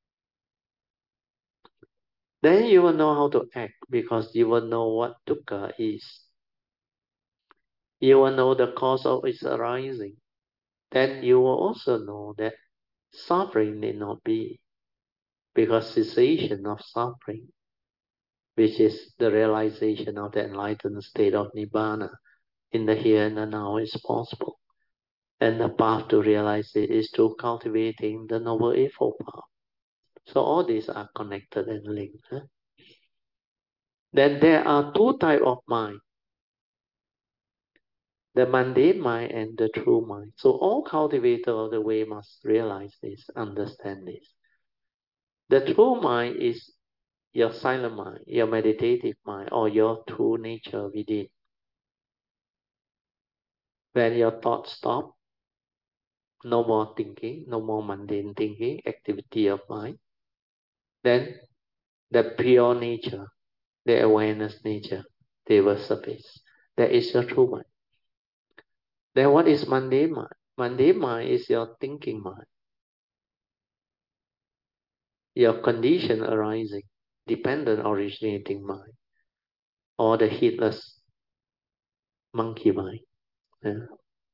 S1: Then you will know how to act, because you will know what dukkha is. You will know the cause of its arising. Then you will also know that suffering need not be, because cessation of suffering, which is the realization of the enlightened state of Nibbana in the here and the now, is possible. And the path to realize it is through cultivating the Noble Eightfold Path. So all these are connected and linked. Then there are two types of mind, the mundane mind and the true mind. So all cultivators of the way must realize this, understand this. The true mind is your silent mind, your meditative mind, or your true nature within. When your thoughts stop, no more thinking, no more mundane thinking, activity of mind, then the pure nature, the awareness nature, they will surface. That is your true mind. Then what is mundane mind? Mundane mind is your thinking mind, your condition arising, dependent originating mind, or the heedless monkey mind. Yeah.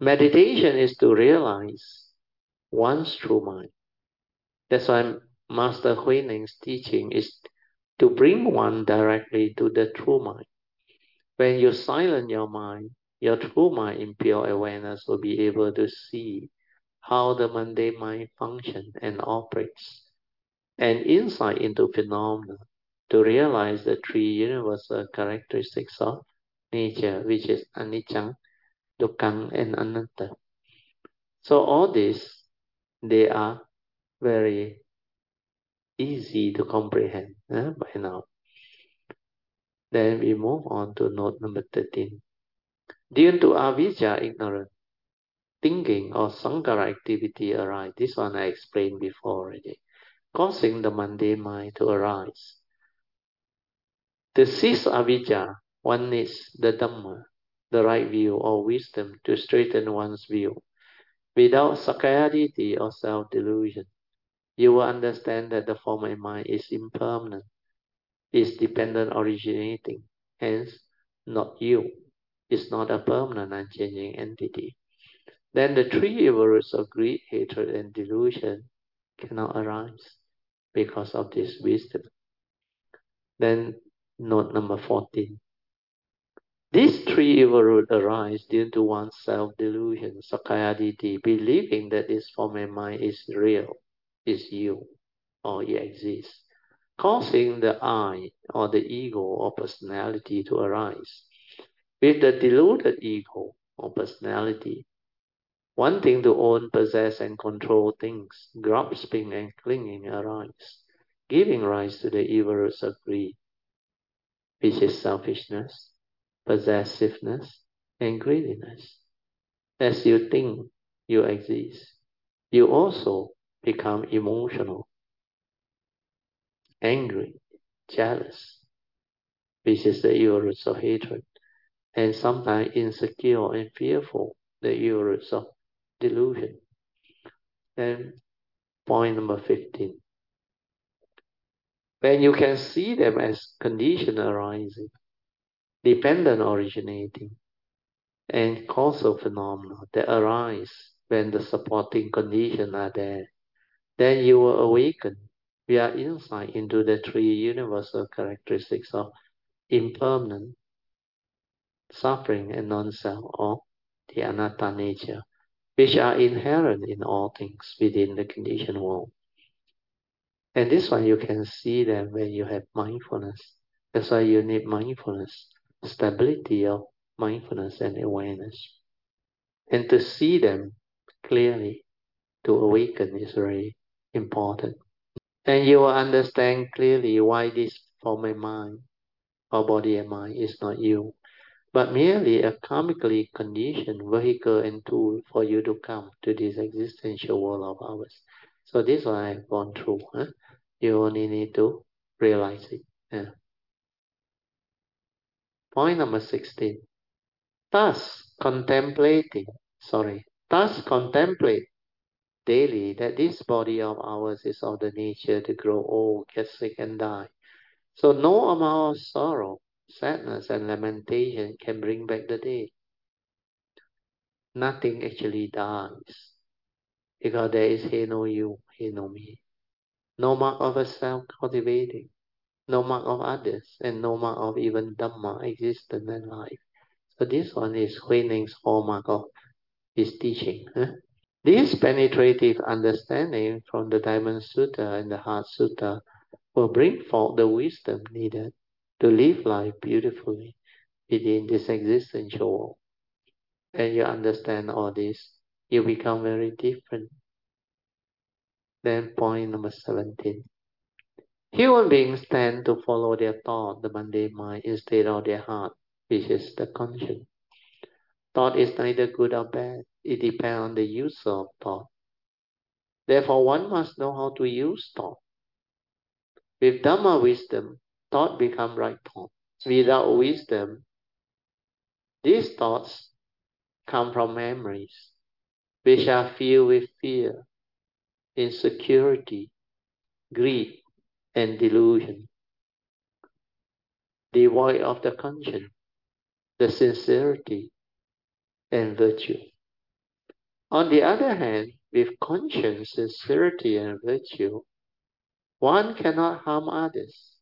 S1: Meditation is to realize one's true mind. That's why Master Huineng's teaching is to bring one directly to the true mind. When you silence your mind, your true mind in pure awareness will be able to see how the mundane mind functions and operates, and insight into phenomena to realize the three universal characteristics of nature, which is anicca, dukkha, and anatta. So all this, they are very easy to comprehend by now. Then we move on to note number 13. Due to avijja, ignorance, thinking or sankara activity arise. This one I explained before already, causing the mundane mind to arise. To cease avijja, one needs the Dhamma, the right view or wisdom to straighten one's view. Without sakayaditi or self-delusion, you will understand that the form of mind is impermanent, is dependent originating, hence not you, is not a permanent unchanging entity. Then the three evil roots of greed, hatred, and delusion cannot arise because of this wisdom. Then note number 14. These three evil roots arise due to one's self-delusion, sakayaditi, believing that this form of mind is real, is you, or you exist, causing the I, or the ego, or personality to arise. With the deluded ego, or personality, wanting to own, possess, and control things, grasping and clinging arise, giving rise to the evil roots of greed, which is selfishness, possessiveness, and greediness. As you think you exist, you also become emotional, angry, jealous, which is the evil roots of hatred, and sometimes insecure and fearful, the evil roots of delusion. And point number 15. When you can see them as condition arising, dependent originating, and causal phenomena that arise when the supporting conditions are there, then you will awaken via insight into the three universal characteristics of impermanent, suffering, and non-self, or the anatta nature, which are inherent in all things within the conditioned world. And this one you can see them when you have mindfulness. That's why you need mindfulness, stability of mindfulness and awareness. And to see them clearly, to awaken is very important. And you will understand clearly why this form of mind or body and mind is not you, but merely a karmically conditioned vehicle and tool for you to come to this existential world of ours. So this one I've gone through. You only need to realize it. Yeah. Point number 16. Thus contemplate daily that this body of ours is of the nature to grow old, get sick, and die. So no amount of sorrow, sadness, and lamentation can bring back the dead. Nothing actually dies because there is here no you, here no me. No mark of a self cultivating, no mark of others, and no mark of even Dhamma, existence and life. So this one is Huineng's hallmark of his teaching. This penetrative understanding from the Diamond Sutta and the Heart Sutta will bring forth the wisdom needed to live life beautifully within this existential world. And you understand all this, you become very different. Then point number 17. Human beings tend to follow their thought, the mundane mind, instead of their heart, which is the conscience. Thought is neither good or bad. It depends on the use of thought. Therefore, one must know how to use thought. With Dhamma wisdom, thought become right thought. Without wisdom, these thoughts come from memories, which are filled with fear, insecurity, greed, and delusion, devoid of the conscience, the sincerity, and virtue. On the other hand, with conscience, sincerity, and virtue, one cannot harm others.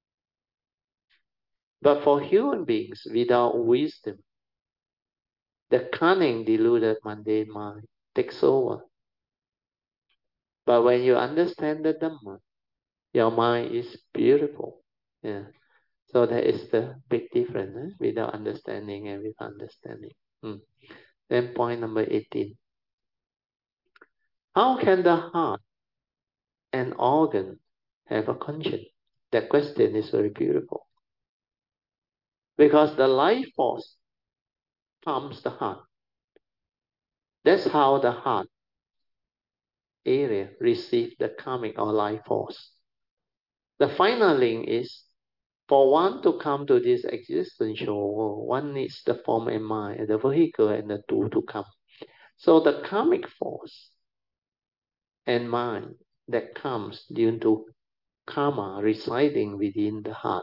S1: But for human beings without wisdom, the cunning, deluded, mundane mind takes over. But when you understand the Dhamma, your mind is beautiful. Yeah. So that is the big difference without understanding and with understanding. Then point number 18. How can the heart and organ have a conscience? That question is very beautiful. Because the life force pumps the heart. That's how the heart area receives the karmic or life force. The final link is for one to come to this existential world, one needs the form and mind, the vehicle and the tool to come. So the karmic force and mind that comes due to karma residing within the heart.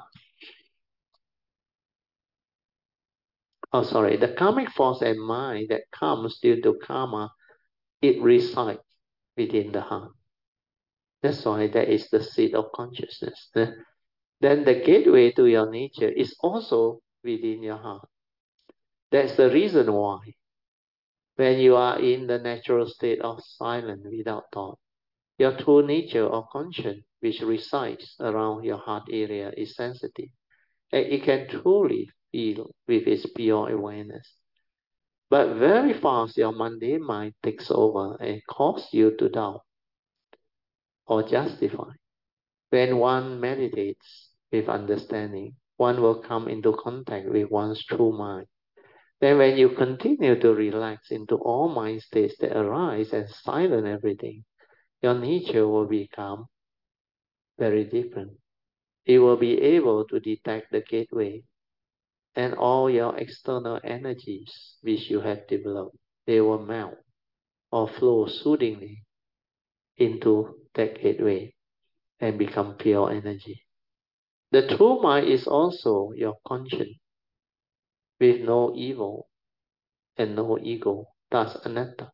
S1: The karmic force and mind that comes due to karma, it resides within the heart. That's why that is the seat of consciousness. Then the gateway to your nature is also within your heart. That's the reason why when you are in the natural state of silence without thought, your true nature or conscience, which resides around your heart area, is sensitive. And it can truly feel with its pure awareness. But very fast, your mundane mind takes over and causes you to doubt or justify. When one meditates with understanding, one will come into contact with one's true mind. Then when you continue to relax into all mind states that arise and silence everything, your nature will become very different. It will be able to detect the gateway and all your external energies which you have developed, they will melt or flow soothingly into that gateway and become pure energy. The true mind is also your conscience with no evil and no ego, thus anatta.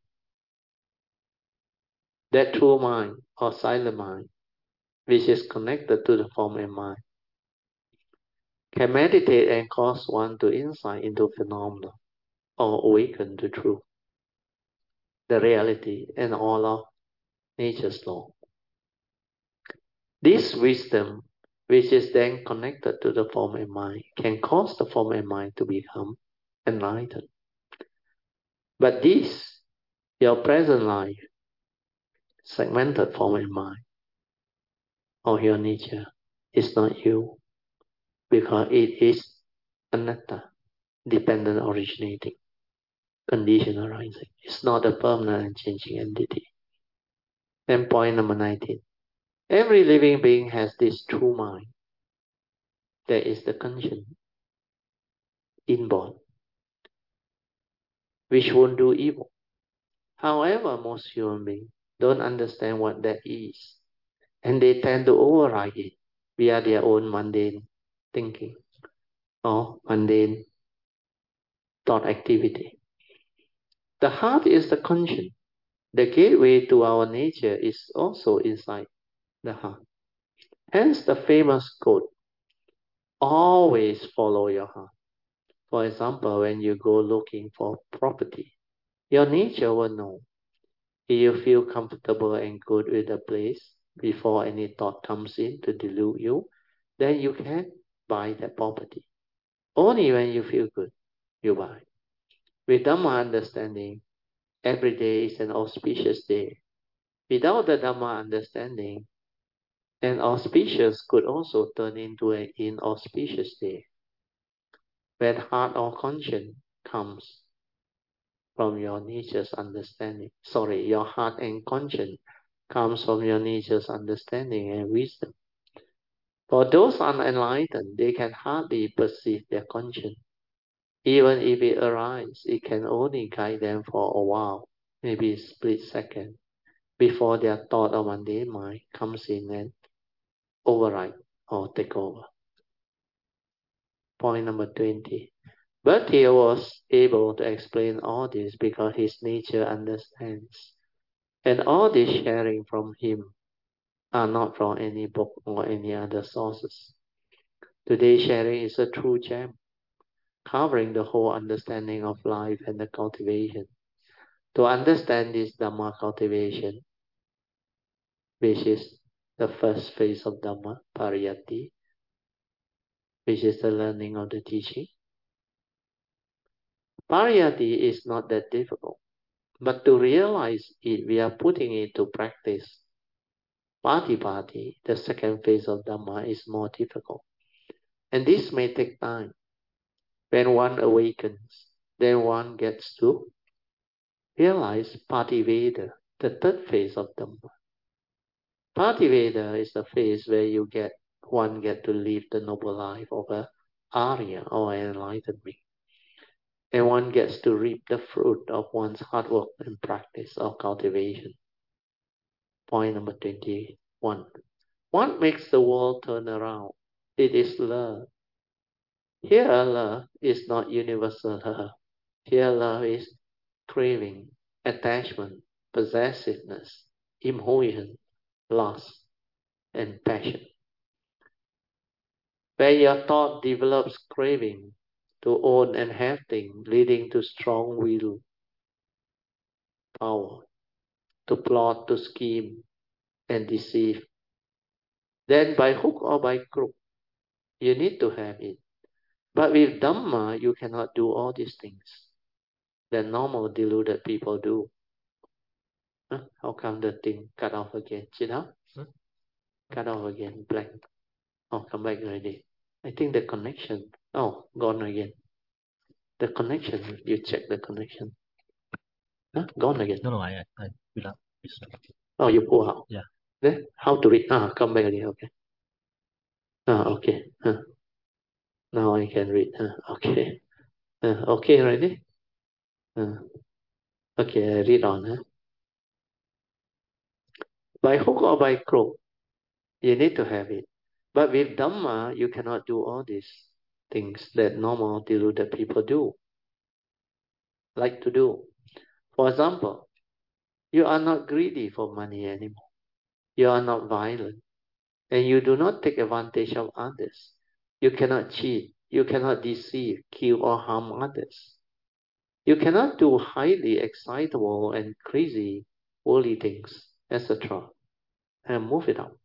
S1: That true mind or silent mind, which is connected to the form and mind, can meditate and cause one to insight into phenomena or awaken to truth, the reality and all of nature's law. This wisdom, which is then connected to the form and mind, can cause the form and mind to become enlightened. But this, your present life, segmented form and mind, or your nature, is not you, because it is anatta, dependent originating, condition arising. It's not a permanent and changing entity. Then point number 19. Every living being has this true mind. That is the conscience, inborn, which won't do evil. However, most human beings don't understand what that is, and they tend to override it via their own mundane thinking or mundane thought activity. The heart is the conscience. The gateway to our nature is also inside the heart. Hence the famous quote, always follow your heart. For example, when you go looking for property, your nature will know. If you feel comfortable and good with the place before any thought comes in to delude you, then you can buy that property. Only when you feel good, you buy. With Dhamma understanding, every day is an auspicious day. Without the Dhamma understanding, an auspicious could also turn into an inauspicious day. When heart or conscience comes from your nature's understanding. Your heart and conscience comes from your nature's understanding and wisdom. For those unenlightened, they can hardly perceive their conscience. Even if it arises, it can only guide them for a while, maybe a split second, before their thought or mundane mind comes in and override or take over. Point number 20. But he was able to explain all this because his nature understands. And all this sharing from him are not from any book or any other sources. Today's sharing is a true gem, covering the whole understanding of life and the cultivation. To understand this Dhamma cultivation, which is the first phase of Dhamma, Pariyatti, which is the learning of the teaching. Pariyatti is not that difficult, but to realize it, we are putting it to practice. Patipatti, the second phase of Dhamma, is more difficult. And this may take time. When one awakens, then one gets to realize Pativeda, the third phase of Dhamma. Pativeda is the phase where one get to live the noble life of a Arya or an enlightened being. And one gets to reap the fruit of one's hard work and practice or cultivation. Point number 21. What makes the world turn around? It is love. Here love is not universal love. Here love is craving, attachment, possessiveness, emotion, lust, and passion. When your thought develops craving to own and have things, leading to strong will power, to plot, to scheme, and deceive, then by hook or by crook, you need to have it. But with Dhamma, you cannot do all these things that normal deluded people do. Huh? How come the thing cut off again? See now? Huh? Cut off again, blank. Oh, come back already. I think the connection. Oh, gone again. The connection. You check the connection. Huh? Gone again.
S2: No, I fill up.
S1: Oh, you pull out.
S2: Yeah.
S1: Then how to read? Come back again. Okay. Okay. Now I can read. Okay. Okay, ready? Okay, I read on. By hook or by crook, you need to have it. But with Dhamma, you cannot do all these things that normal deluded people do, like to do. For example, you are not greedy for money anymore. You are not violent. And you do not take advantage of others. You cannot cheat. You cannot deceive, kill, or harm others. You cannot do highly excitable and crazy worldly things, etc. And move it up.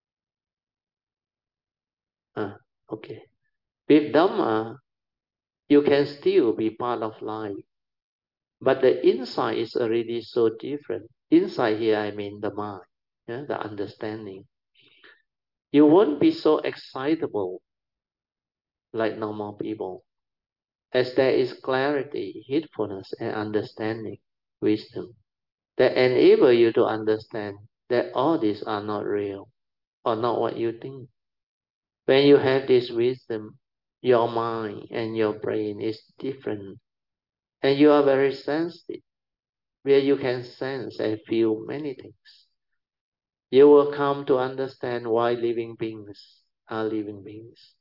S1: Okay. With Dhamma, you can still be part of life. But the inside is already so different. Inside here, I mean the mind, the understanding. You won't be so excitable like normal people, as there is clarity, heedfulness, and understanding, wisdom, that enable you to understand that all these are not real, or not what you think. When you have this wisdom, your mind and your brain is different, and you are very sensitive, where you can sense and feel many things. You will come to understand why living beings are living beings,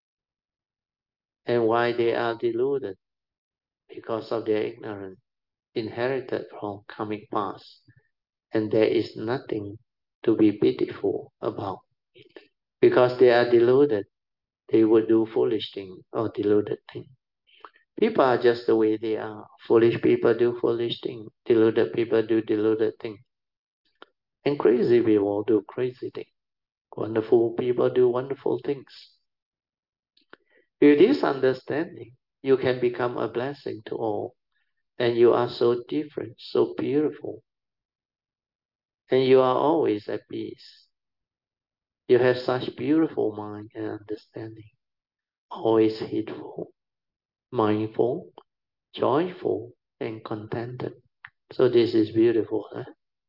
S1: and why they are deluded because of their ignorance, inherited from karmic past, and there is nothing to be pitiful about. Because they are deluded, they would do foolish things or deluded things. People are just the way they are. Foolish people do foolish things. Deluded people do deluded things. And crazy people do crazy things. Wonderful people do wonderful things. With this understanding, you can become a blessing to all. And you are so different, so beautiful. And you are always at peace. You have such beautiful mind and understanding. Always heedful, mindful, joyful, and contented. So this is beautiful. Huh?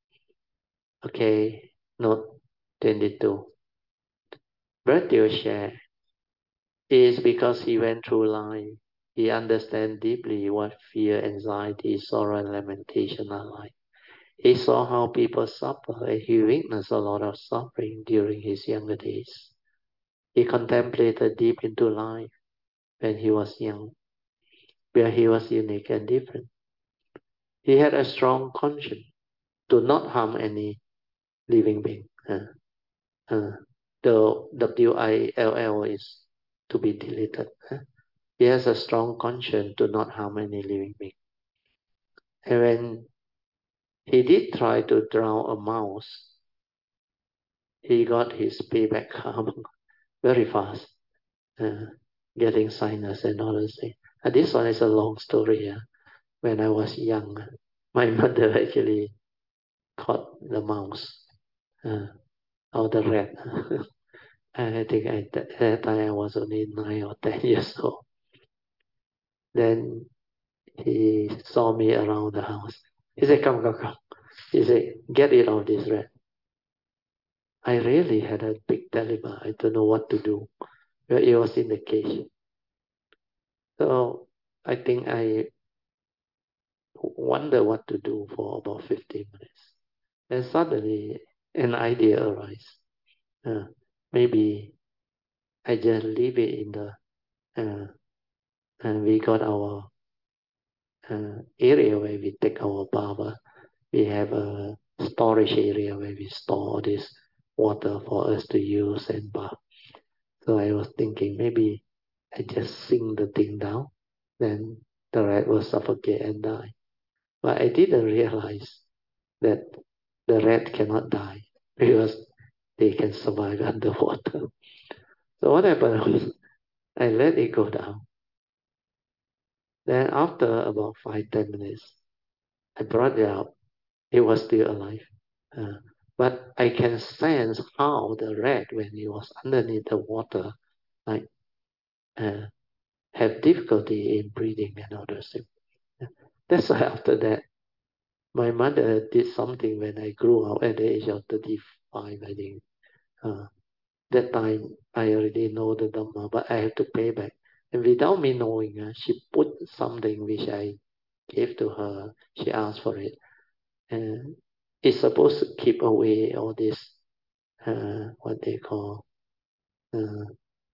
S1: Okay, note 22. Bratio share is because he went through life. He understands deeply what fear, anxiety, sorrow, and lamentation are like. He saw how people suffer, and he witnessed a lot of suffering during his younger days. He contemplated deep into life when he was young. where he was unique and different. He had a strong conscience to not harm any living being. Uh, the WILL is to be deleted. He has a strong conscience to not harm any living being. And when he did try to drown a mouse, he got his payback very fast, getting sinus and all those things. This one is a long story. When I was young, my mother actually caught the mouse or the rat. I think at that time I was only 9 or 10 years old. Then he saw me around the house. He said, "Come, come, come." He said, "Get rid of this rat." I really had a big dilemma. I don't know what to do. Well, it was in the cage. So I think I wonder what to do for about 15 minutes. And suddenly an idea arises. Maybe I just leave it in the, and we got our area where we take our bath. We have a storage area where we store this water for us to use and bath. So I was thinking maybe I just sink the thing down, then the rat will suffocate and die. But I didn't realize that the rat cannot die because they can survive underwater. So what happened was I let it go down. Then after about 5-10 minutes, I brought it out. It was still alive. But I can sense how the rat, when it was underneath the water, like uh, have difficulty in breathing and all those things. That's why after that, my mother did something when I grew up at the age of 35, I think. Uh, that time I already know the Dhamma, but I have to pay back. And without me knowing, she put something which I gave to her. She asked for it. And it's supposed to keep away all this, what they call, uh,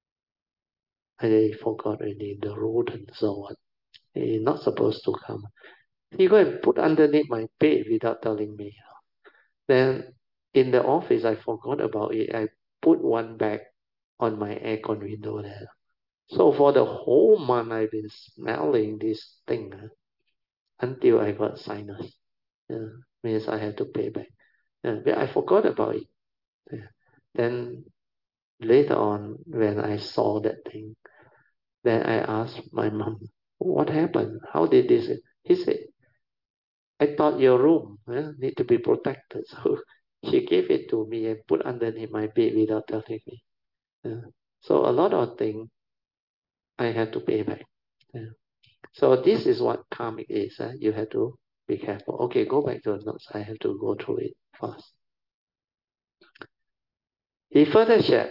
S1: I forgot already, the rodents or what. It's not supposed to come. He go and put underneath my bed without telling me. Then in the office, I forgot about it. I put one back on my aircon window there. So for the whole month, I've been smelling this thing until I got sinus. Means I have to pay back. But I forgot about it. Then later on, when I saw that thing, then I asked my mom, "What happened? How did this?" He said, "I thought your room need to be protected." So she gave it to me and put underneath my bed without telling me. So a lot of things I have to pay back. So this is what karmic is. You have to be careful. Okay, go back to the notes. I have to go through it fast. He further shared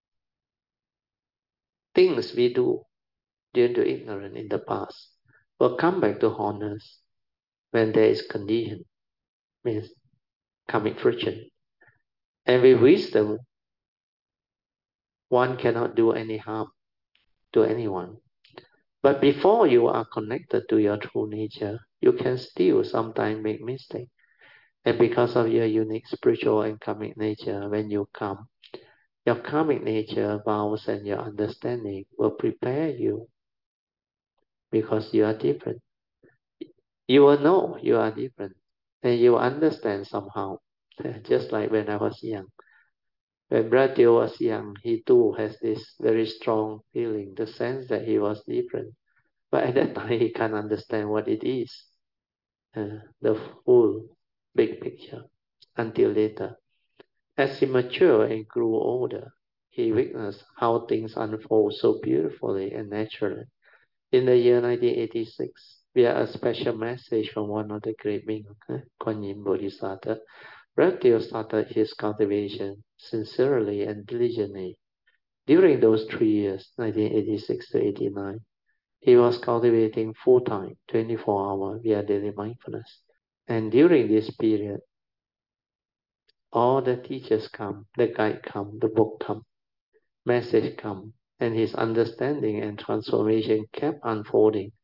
S1: things we do due to ignorance in the past will come back to haunt us when there is condition, means karmic friction. And with wisdom, one cannot do any harm to anyone. But before you are connected to your true nature, you can still sometimes make mistakes. And because of your unique spiritual and karmic nature, when you come, your karmic nature, vows, and your understanding will prepare you because you are different. You will know you are different and you will understand somehow. Just like when I was young. When Bradley was young, he too has this very strong feeling, the sense that he was different. But at that time, he can't understand what it is, the full big picture, until later. As he matured and grew older, he witnessed how things unfold so beautifully and naturally. In the year 1986, via a special message from one of the great beings, Kuan Yin Bodhisattva, Bhakti started his cultivation sincerely and diligently. During those 3 years, 1986 to 89, he was cultivating full-time, 24 hours via daily mindfulness. And during this period, all the teachers come, the guide come, the book come, message come, and his understanding and transformation kept unfolding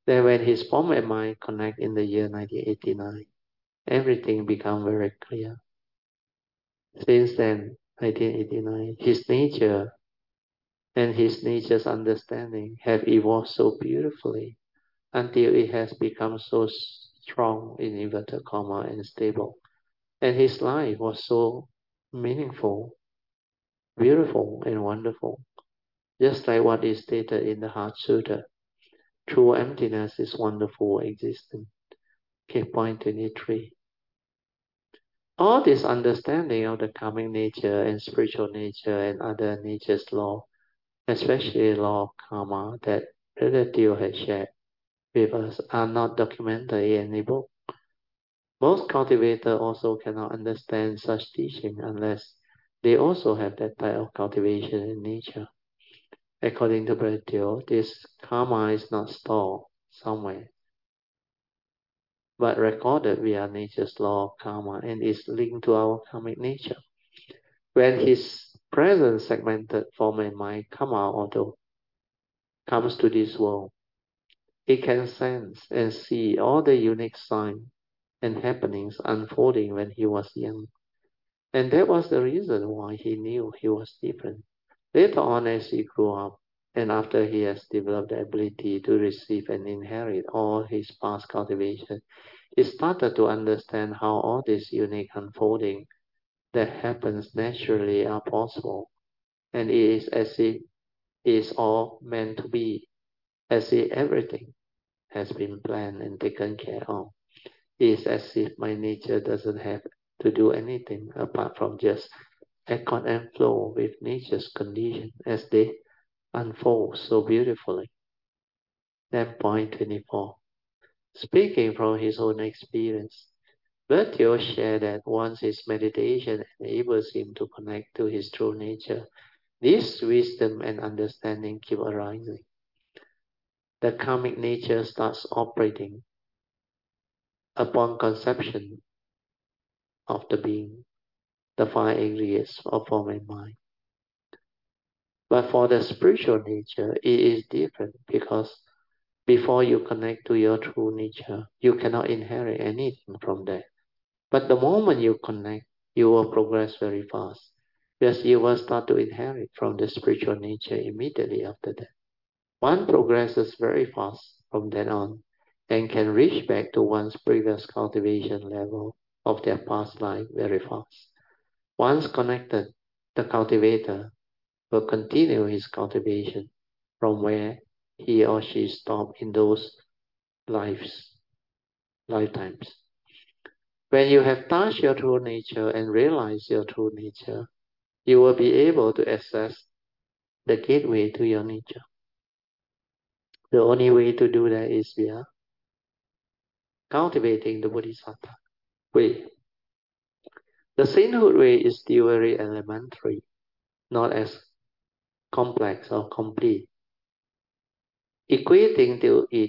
S1: Then when his form and mind connect in the year 1989, everything become very clear. Since then, 1989, his nature and his nature's understanding have evolved so beautifully until it has become so strong in inverted comma and stable. And his life was so meaningful, beautiful, and wonderful. Just like what is stated in the Heart Sutta, true emptiness is wonderful existence. Okay, point 23. All this understanding of the karmic nature and spiritual nature and other nature's law, especially law of karma that Brother Teo had shared with us, are not documented in any book. Most cultivators also cannot understand such teaching unless they also have that type of cultivation in nature. According to Brother Teo, this karma is not stored somewhere, but recorded via nature's law of karma and is linked to our karmic nature. When his present segmented form and mind comes to this world, it can sense and see all the unique signs and happenings unfolding when he was young. And that was the reason why he knew he was different. Later on, as he grew up, and after he has developed the ability to receive and inherit all his past cultivation, he started to understand how all this unique unfolding that happens naturally are possible. And it is as if it is all meant to be, as if everything has been planned and taken care of. It is as if my nature doesn't have to do anything apart from just accord and flow with nature's conditions as they unfold so beautifully. Then point 24. Speaking from his own experience, Berthiaud shared that once his meditation enables him to connect to his true nature, this wisdom and understanding keep arising. The karmic nature starts operating upon conception of the being, the five aggregates of form and mind. But for the spiritual nature, it is different because before you connect to your true nature, you cannot inherit anything from that. But the moment you connect, you will progress very fast because you will start to inherit from the spiritual nature immediately after that. One progresses very fast from then on and can reach back to one's previous cultivation level of their past life very fast. Once connected, the cultivator will continue his cultivation from where he or she stopped in those lifetimes. When you have touched your true nature and realized your true nature, you will be able to access the gateway to your nature. The only way to do that is via cultivating the Bodhisattva way. The sainthood way is still very elementary, not as complex or complete. Equating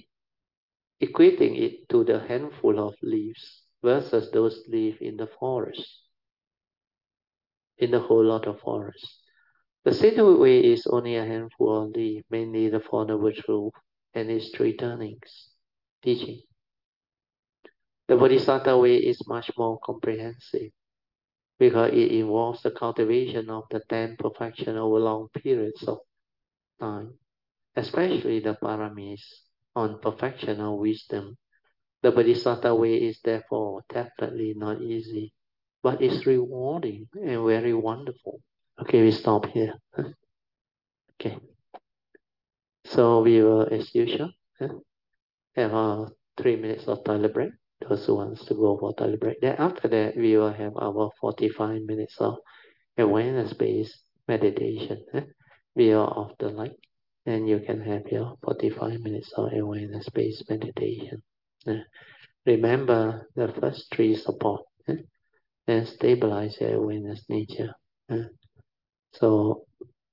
S1: it to the handful of leaves versus those leaves in the forest, in the whole lot of forest. The sainthood way is only a handful of leaves, mainly the Four Noble Truths and its three turnings, teaching. The Bodhisattva way is much more comprehensive because it involves the cultivation of the 10 perfections over long periods of time, especially the paramis on perfection of wisdom. The Bodhisattva way is therefore definitely not easy, but it's rewarding and very wonderful. Okay, we stop here. Okay, so we will, as usual, have our 3 minutes of toilet break. Those who wants to go for toilet break. Then after that, we will have our 45 minutes of awareness-based meditation. We are off the light, and you can have your 45 minutes of awareness-based meditation. Remember the first three support, and stabilize your awareness nature. So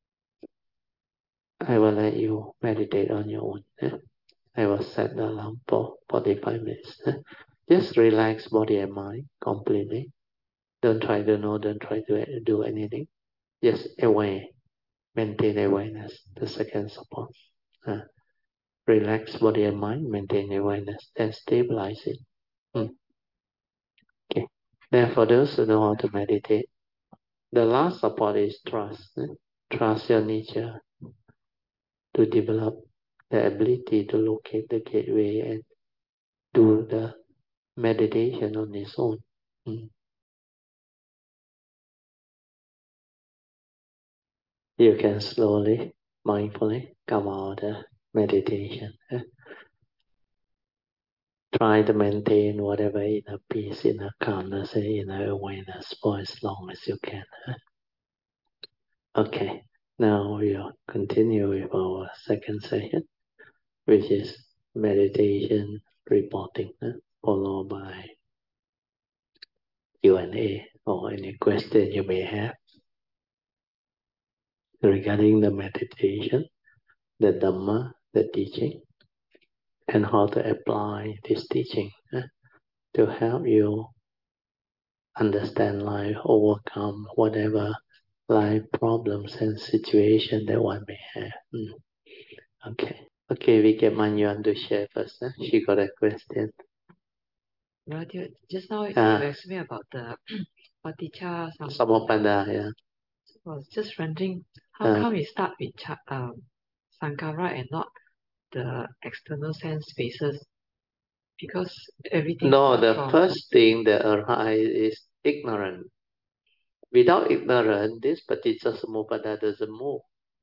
S1: I will let you meditate on your own. I will set the alarm for 45 minutes. Just relax body and mind completely. Don't try to know, don't try to do anything. Just aware, maintain awareness, the second support. relax body and mind, maintain awareness, then stabilize it. Okay. Then for those who know how to meditate, the last support is trust. Trust your nature to develop the ability to locate the gateway and do the meditation on its own. You can slowly, mindfully come out of meditation. Try to maintain whatever inner peace, inner calmness, and inner awareness for as long as you can. Okay, now we'll continue with our second session, which is meditation reporting, followed by Q&A or any question you may have regarding the meditation, the Dhamma, the teaching, and how to apply this teaching to help you understand life, overcome whatever life problems and situations that one may have. Okay, we get Manyuan to share first. She got a question.
S2: Right, just now you asked me about the Paticca
S1: Samuppada, yeah.
S2: I was just wondering, how come we start with Sankhara and not the external sense spaces? Because everything.
S1: No, the first thing that arises is ignorance. Without ignorance, this Paticca Samuppada doesn't move.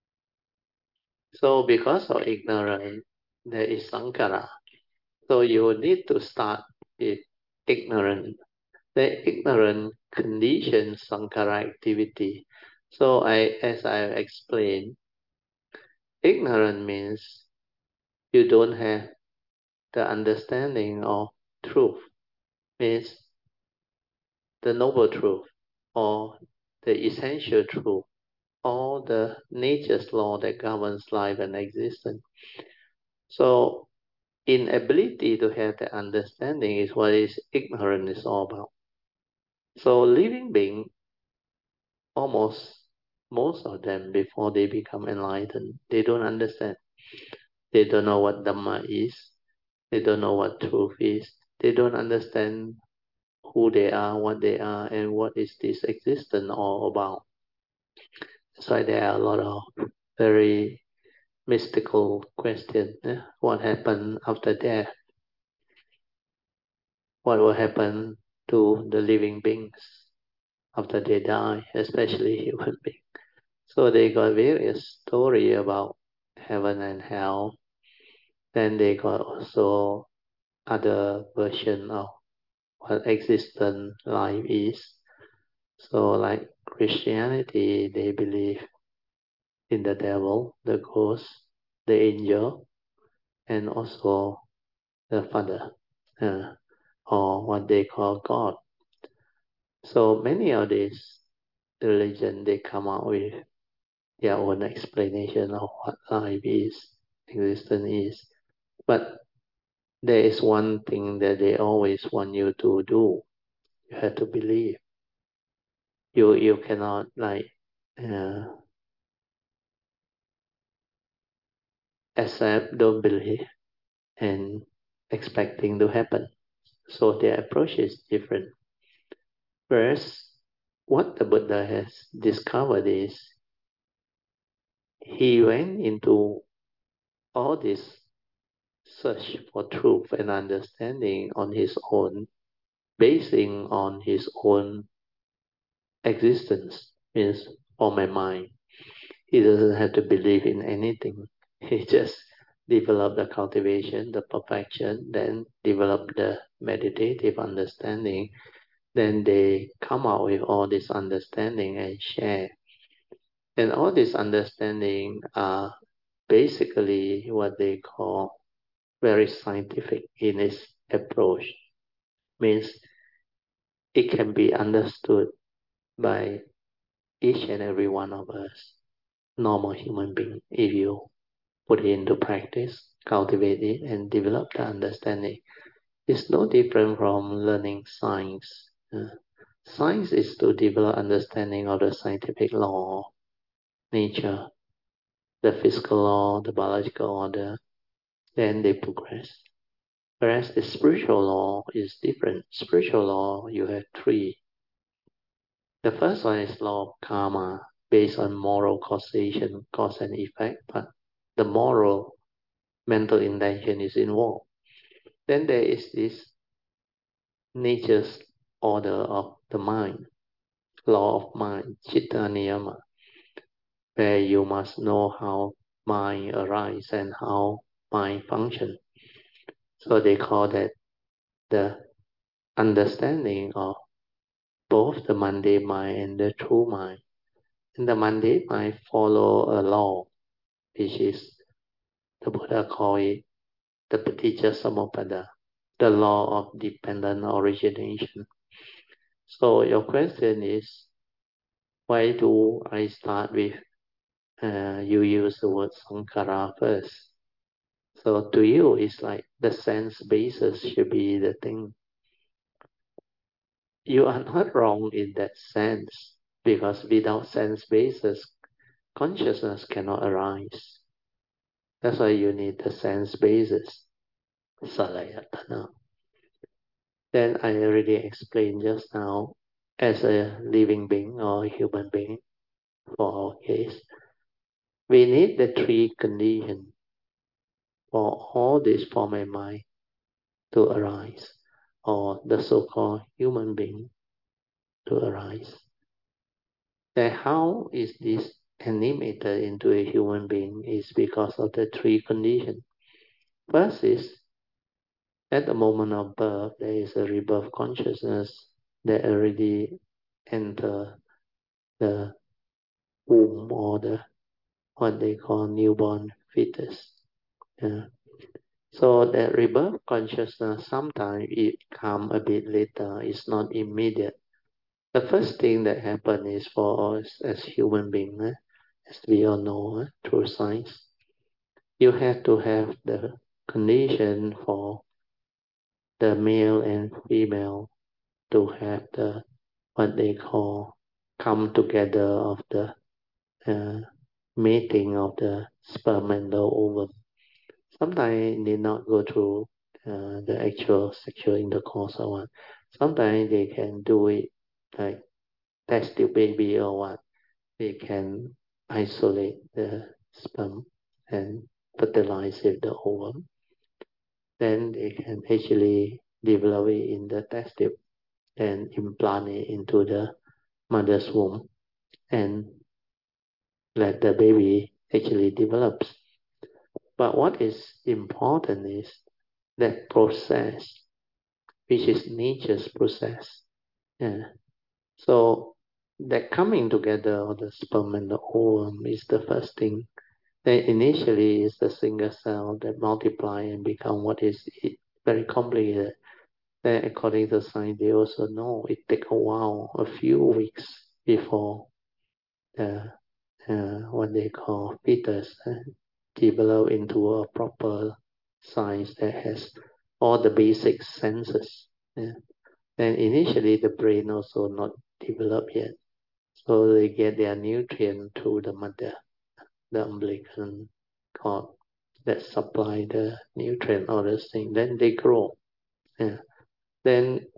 S1: So because of ignorance, there is Sankhara. So you need to start with ignorance. The ignorant conditions Sankhara activity. So as I explained, ignorant means you don't have the understanding of truth, means the noble truth or the essential truth, or the nature's law that governs life and existence. So inability to have the understanding is what is ignorance is all about. So living being, almost most of them, before they become enlightened, they don't understand. They don't know what Dhamma is. They don't know what truth is. They don't understand who they are, and what is this existence all about. That's why there are a lot of very mystical questions. What happened after death? What will happen to the living beings after they die, especially human beings? So they got various story about heaven and hell. Then they got also other version of what existent life is. So like Christianity, they believe in the devil, the ghost, the angel, and also the Father, or what they call God. So many of these religions, they come out with their own explanation of what life is, existence is. But there is one thing that they always want you to do. You have to believe. You cannot accept, don't believe, and expecting to happen. So their approach is different. Whereas what the Buddha has discovered is he went into all this search for truth and understanding on his own, basing on his own existence, means on my mind. He doesn't have to believe in anything. He just develop the cultivation, the perfection, then develop the meditative understanding. Then they come out with all this understanding and share. And all this understanding are basically what they call very scientific in its approach. Means it can be understood by each and every one of us, normal human being, if you put it into practice, cultivate it, and develop the understanding. It's no different from learning science. Science is to develop understanding of the scientific law, nature, the physical law, the biological order, then they progress. Whereas the spiritual law is different. Spiritual law, you have three. The first one is law of karma, based on moral causation, cause and effect, but the moral mental intention is involved. Then there is this nature's order of the mind, law of mind, chitta niyama, where you must know how mind arises and how mind function. So they call that the understanding of both the mundane mind and the true mind. And the mundane mind follow a law, which is the Buddha call it the Paticca Samuppada, the law of dependent origination. So your question is, why do I start with you use the word Sankara first? So to you, it's like the sense basis should be the thing. You are not wrong in that sense, because without sense basis, consciousness cannot arise. That's why you need the sense basis, Salayatana. Then I already explained just now, as a living being or a human being, for our case, we need the three conditions for all this form and mind to arise, or the so-called human being to arise. Then how is this animated into a human being is because of the three conditions. First is, at the moment of birth, there is a rebirth consciousness that already enter the womb, or the what they call newborn fetus. So that rebirth consciousness, sometimes it come a bit later, it's not immediate. The first thing that happens is for us as human beings, as we all know through science, you have to have the condition for the male and female to have the what they call come together of the mating of the sperm and the ovum. Sometimes they not go through the actual sexual intercourse or what. Sometimes they can do it like test tube baby or what. They can isolate the sperm and fertilize it the ovum. Then they can actually develop it in the test tube and implant it into the mother's womb and let the baby actually develops. But what is important is that process, which is nature's process. Yeah. So that coming together of the sperm and the ovum is the first thing. Then initially is the single cell that multiply and become what is it, very complicated. Then according to science, they also know it take a while, a few weeks before the what they call fetus develop into a proper size that has all the basic senses. Yeah. And initially the brain also not developed yet. So they get their nutrient through the mother, the umbilical cord that supply the nutrient, all those things. Then they grow. Yeah. Then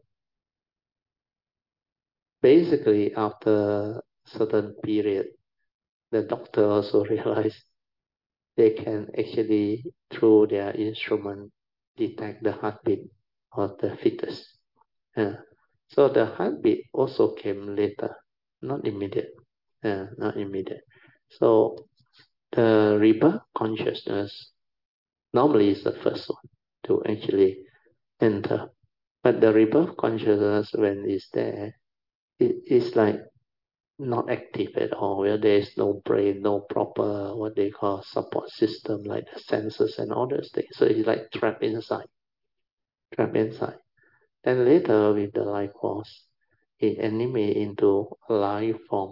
S1: basically after certain period, the doctor also realized they can actually, through their instrument, detect the heartbeat of the fetus. So the heartbeat also came later, not immediate. Not immediate. So the rebirth consciousness normally is the first one to actually enter. But the rebirth consciousness, when it's there, it is like not active at all, where there is no brain, no proper what they call support system like the senses and all those things. So it's like trapped inside. Then later with the life force, it animate into a life form.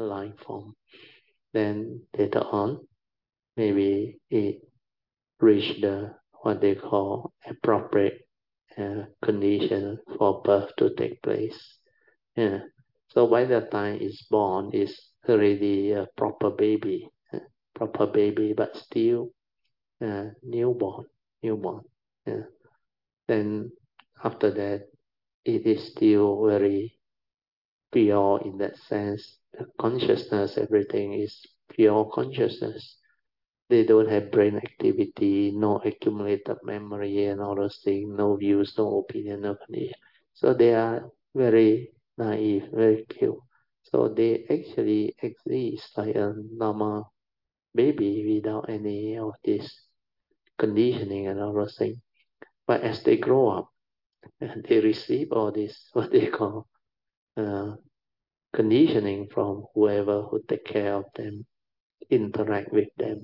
S1: Then later on, maybe it reach the what they call appropriate condition for birth to take place. Yeah. So by the time it's born, it's already a proper baby, but still newborn. newborn. Yeah. Then after that, it is still very pure in that sense. The consciousness, everything is pure consciousness. They don't have brain activity, no accumulated memory and all those things, no views, no opinion, no condition. So they are very naive, very cute. So they actually exist like a normal baby without any of this conditioning and all those things. But as they grow up, they receive all this, what they call uh, conditioning from whoever who take care of them, interact with them,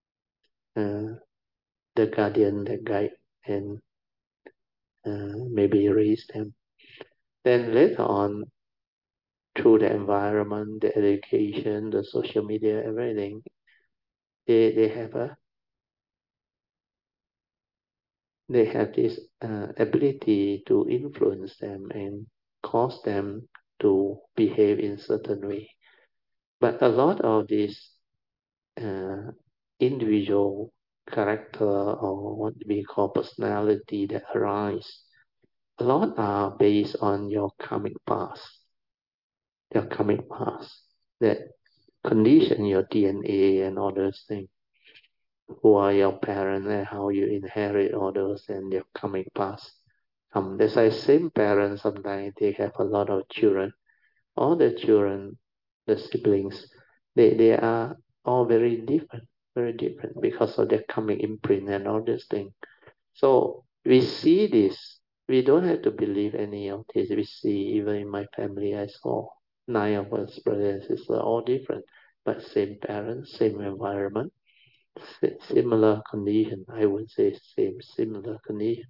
S1: the guardian, the guide, and maybe raise them. Then later on, through the environment, the education, the social media, everything, they have this ability to influence them and cause them to behave in certain way. But a lot of this uh, individual character or what we call personality that arise, a lot are based on your karmic past, that condition your DNA and all those things. Who are your parents and how you inherit all those and your karmic past. There's like same parents sometimes they have a lot of children. All the children, the siblings, they are all very different because of their karmic imprint and all these things. So we see this. We don't have to believe any of this. We see even in my family, I saw 9 of us brothers and sisters, all different, but same parents, same environment, similar condition. I would say similar condition.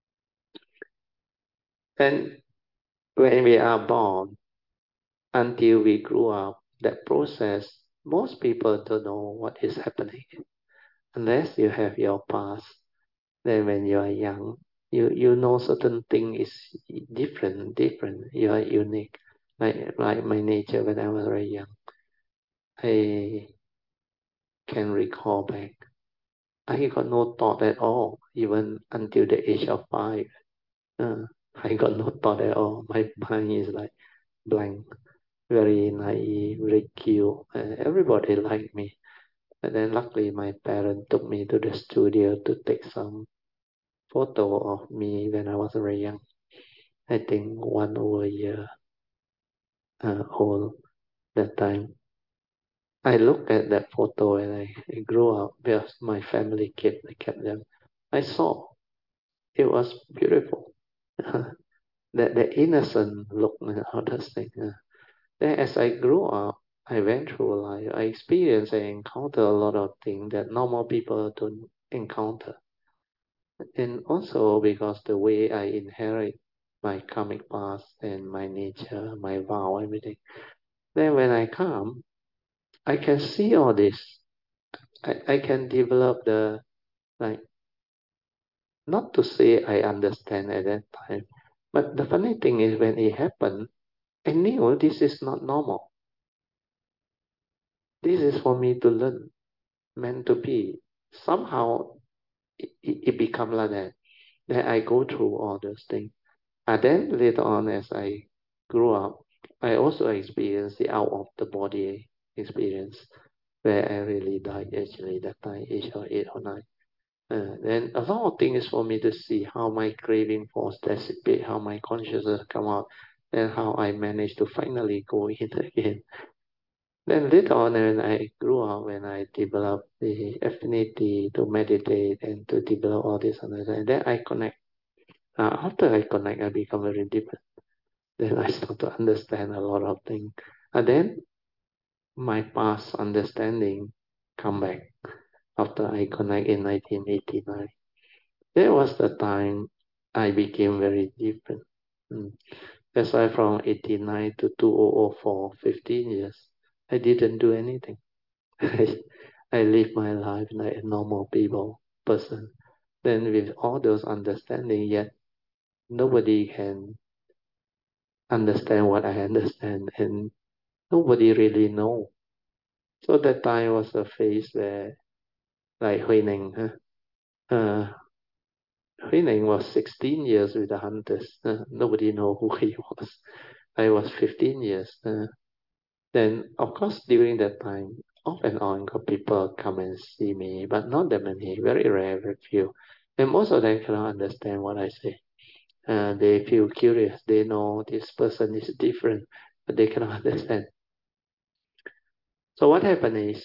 S1: And when we are born, until we grow up, that process, most people don't know what is happening unless you have your past. Then when you are young, you know certain thing is different. You are unique. Like my nature when I was very young, I can recall back. I got no thought at all, even until the age of 5. Uh, I got no thought at all. My mind is like blank, very naive, very cute. Everybody liked me. And then luckily my parents took me to the studio to take some photo of me when I was very young. I think 1 over a year old that time. I looked at that photo and I grew up because my family kept them. I saw it was beautiful. That innocent look and all those things. Then as I grew up, I went through life. I experienced and encountered a lot of things that normal people don't encounter. And also because the way I inherit my karmic past and my nature, my vow, everything. Then when I come, I can see all this. I can develop like, not to say I understand at that time, but the funny thing is when it happened, I knew this is not normal. This is for me to learn, meant to be. Somehow it become like that. Then I go through all those things. And then later on, as I grew up, I also experienced the out of the body experience where I really died actually that time, age of 8 or 9. Then a lot of things for me to see how my craving force dissipate, how my consciousness come out, and how I managed to finally go in again. Then later on, when I grew up, when I developed the affinity to meditate and to develop all this and then I connect. After I connect, I become very different. Then I start to understand a lot of things. And then my past understanding come back after I connect in 1989. That was the time I became very different. Mm. That's why from 89 to 2004, 15 years, I didn't do anything. I live my life like a normal people person. Then with all those understanding, yet nobody can understand what I understand, and nobody really know. So that time was a phase where, like Hui Ning, huh? Huineng was 16 years with the hunters. Nobody know who he was. I was 15 years. Then, of course, during that time, off and on, got people come and see me, but not that many, very rare, very few. And most of them cannot understand what I say. They feel curious. They know this person is different, but they cannot understand. So what happened is,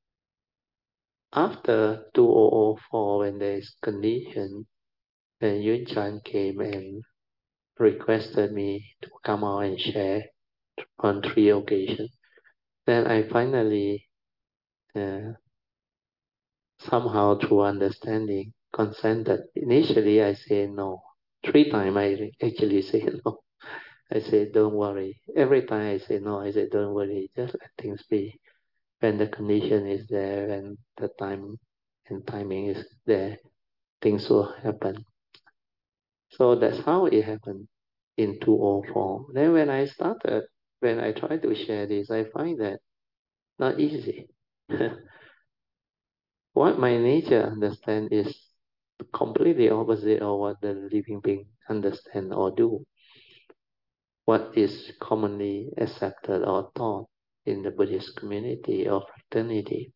S1: after 2004, when there is condition, then Yun Chan came and requested me to come out and share on 3 occasions. Then I finally, somehow through understanding, consented. Initially, I said no. 3 times I actually say no. I said, don't worry. Every time I say no, I said, don't worry. Just let things be. When the condition is there and the time and timing is there, things will happen. So that's how it happened in 2004. Then when I tried to share this, I find that not easy. What my nature understand is completely opposite of what the living being understand or do. What is commonly accepted or taught in the Buddhist community or fraternity.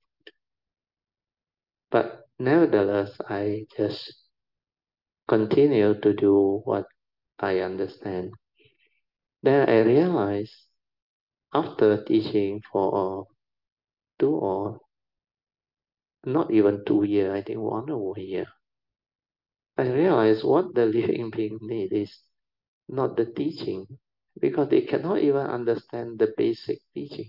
S1: But nevertheless, I just continue to do what I understand. Then I realized after teaching for 2 or not even 2 years, I think 1 year, I realized what the living being need is not the teaching, because they cannot even understand the basic teaching.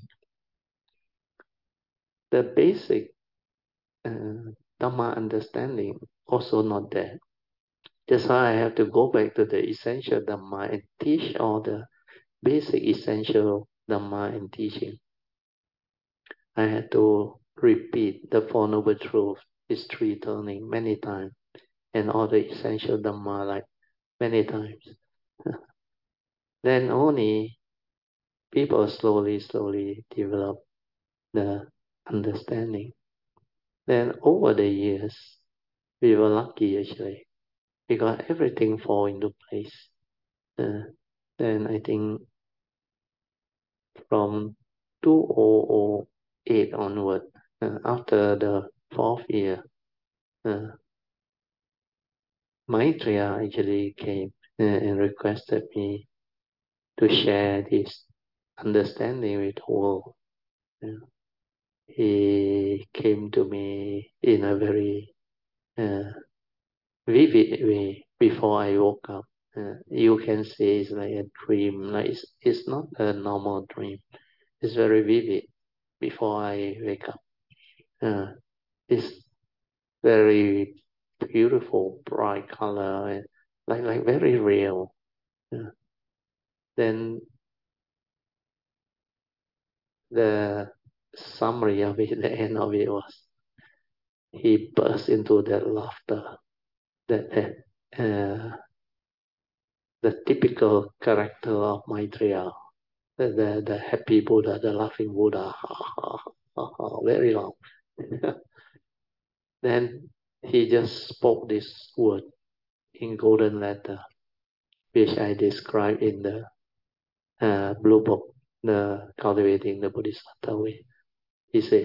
S1: The basic Dhamma understanding also not there. That's why I have to go back to the essential Dhamma and teach all the basic essential Dhamma and teaching. I had to repeat the Four Noble Truths, this 3 turning many times, and all the essential Dhamma like many times. Then only people slowly develop the understanding. Then over the years, we were lucky actually, because everything fall into place. Then I think from 2008 onward, after the 4th year, Maitreya actually came and requested me to share this understanding with the world. He came to me in a very vivid way before I woke up. You can say it's like a dream. Like it's not a normal dream. It's very vivid before I wake up. It's very beautiful, bright color, and like very real. Then the summary of it, the end of it was he burst into that laughter, that the typical character of Maitreya, the happy Buddha, the laughing Buddha, very long. Then he just spoke this word in golden letter, which I described in the blue book, the Cultivating the Bodhisattva Way. He said,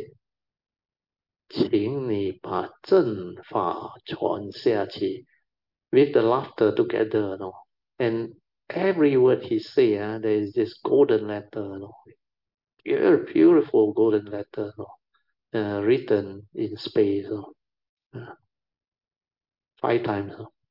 S1: 请你把正法传下去 with the laughter together, and every word he say, there is this golden letter, beautiful golden letter, written in space, 5 times.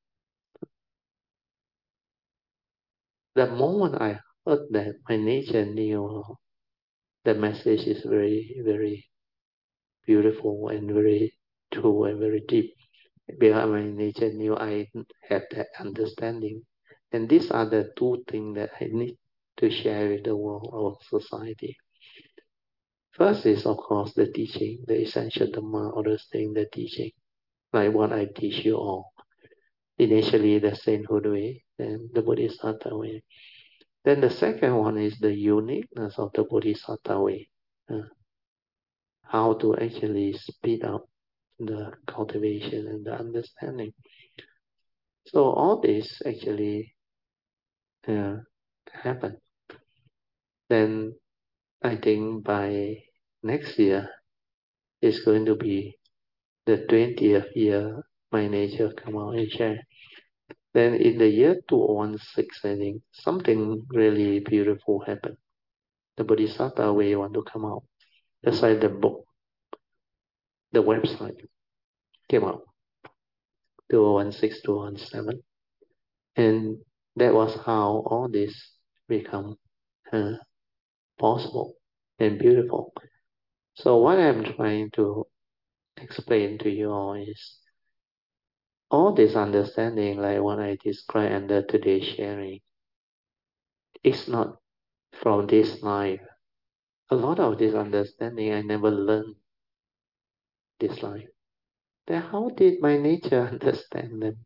S1: The moment I heard that, my nature knew the message is very, very beautiful and very true and very deep. Because my nature knew I had that understanding. And these are the 2 things that I need to share with the world or society. First is, of course, the teaching, the essential Dhamma, understanding the teaching, like what I teach you all. Initially, the sainthood way, then the Bodhisattva way. Then the second one is the uniqueness of the Bodhisattva way. How to actually speed up the cultivation and the understanding. So all this actually happened. Then I think by next year it's going to be the 20th year my nature come out and share. Then in the year 2016, I think something really beautiful happened. The Bodhisattva way want to come out. That's why the book, the website came out, 2016, 2017. And that was how all this become possible and beautiful. So what I'm trying to explain to you all is all this understanding, like what I described under today's sharing, is not from this life. A lot of this understanding I never learned this life. Then how did my nature understand them?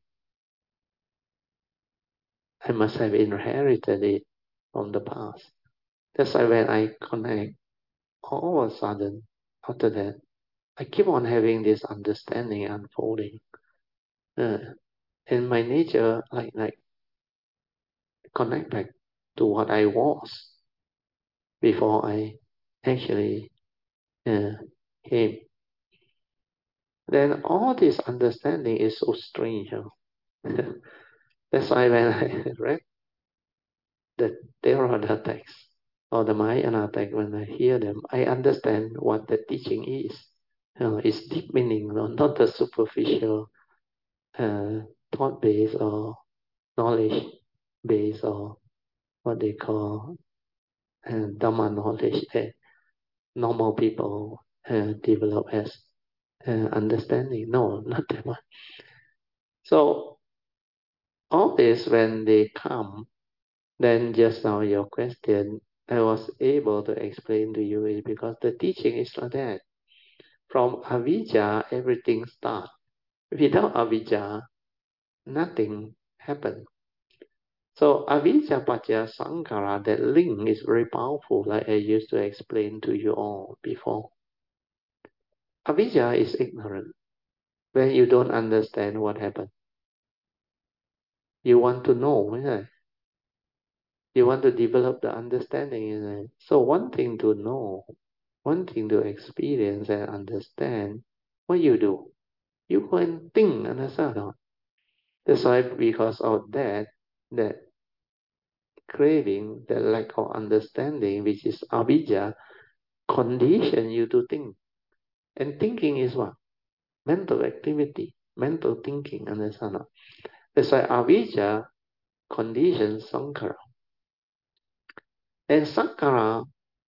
S1: I must have inherited it from the past. That's why when I connect, all of a sudden, after that, I keep on having this understanding unfolding. And my nature like connect back to what I was before I actually came. Then all this understanding is so strange. That's why when I read the Theravada text or the Mahayana text, when I hear them, I understand what the teaching is. It's deep meaning, not the superficial thought base or knowledge base or what they call Dhamma knowledge that normal people develop as understanding. No, not that one. So all this, when they come, then just now your question, I was able to explain to you is because the teaching is like that. From avijja, everything starts. Without avijja, nothing happens. So avijja paccaya sankhara, that link is very powerful, like I used to explain to you all before. Avijja is ignorant. When you don't understand what happened, you want to know, isn't it? You want to develop the understanding, isn't it? So one thing to know, one thing to experience and understand, what you do? You go and think, understand? That's why because of that craving, the lack of understanding, which is avijja, condition you to think. And thinking is what? Mental activity, mental thinking, understand? That's why avijja conditions sankhara. And sankhara,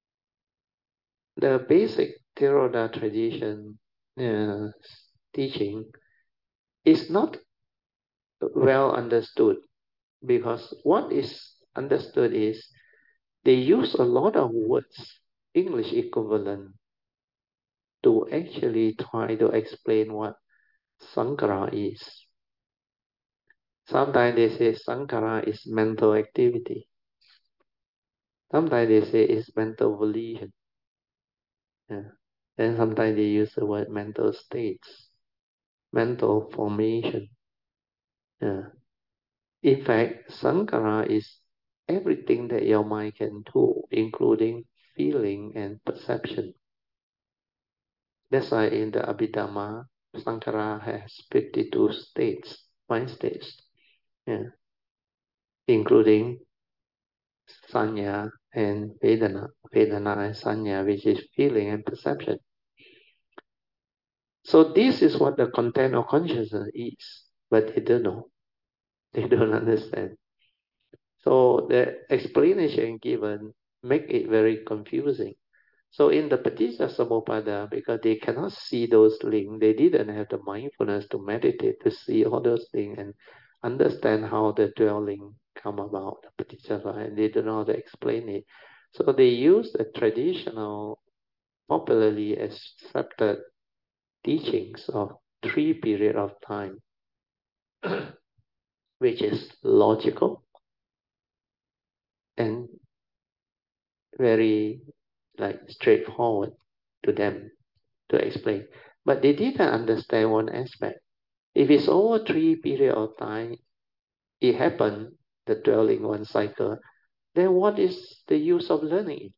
S1: the basic Theravada tradition teaching is not well understood because what is understood is they use a lot of words, English equivalent, to actually try to explain what sankhara is. Sometimes they say sankhara is mental activity. Sometimes they say it's mental volition. Then sometimes they use the word mental states, mental formation. In fact, sankhara is everything that your mind can do, including feeling and perception. That's why in the Abhidhamma, sankhara has 52 states, mind states, including sanya and vedana, vedana and sanya, which is feeling and perception. So this is what the content of consciousness is, but they don't know. They don't understand. So the explanation given make it very confusing. So in the Paticcasamuppada, because they cannot see those links, they didn't have the mindfulness to meditate to see all those things and understand how the dwelling come about, the Paticcasamuppada, and they don't know how to explain it. So they use the traditional, popularly accepted teachings of 3 periods of time, which is logical and very straightforward to them to explain. But they didn't understand one aspect. If it's over 3 periods of time, it happened, the dwelling one cycle, then what is the use of learning?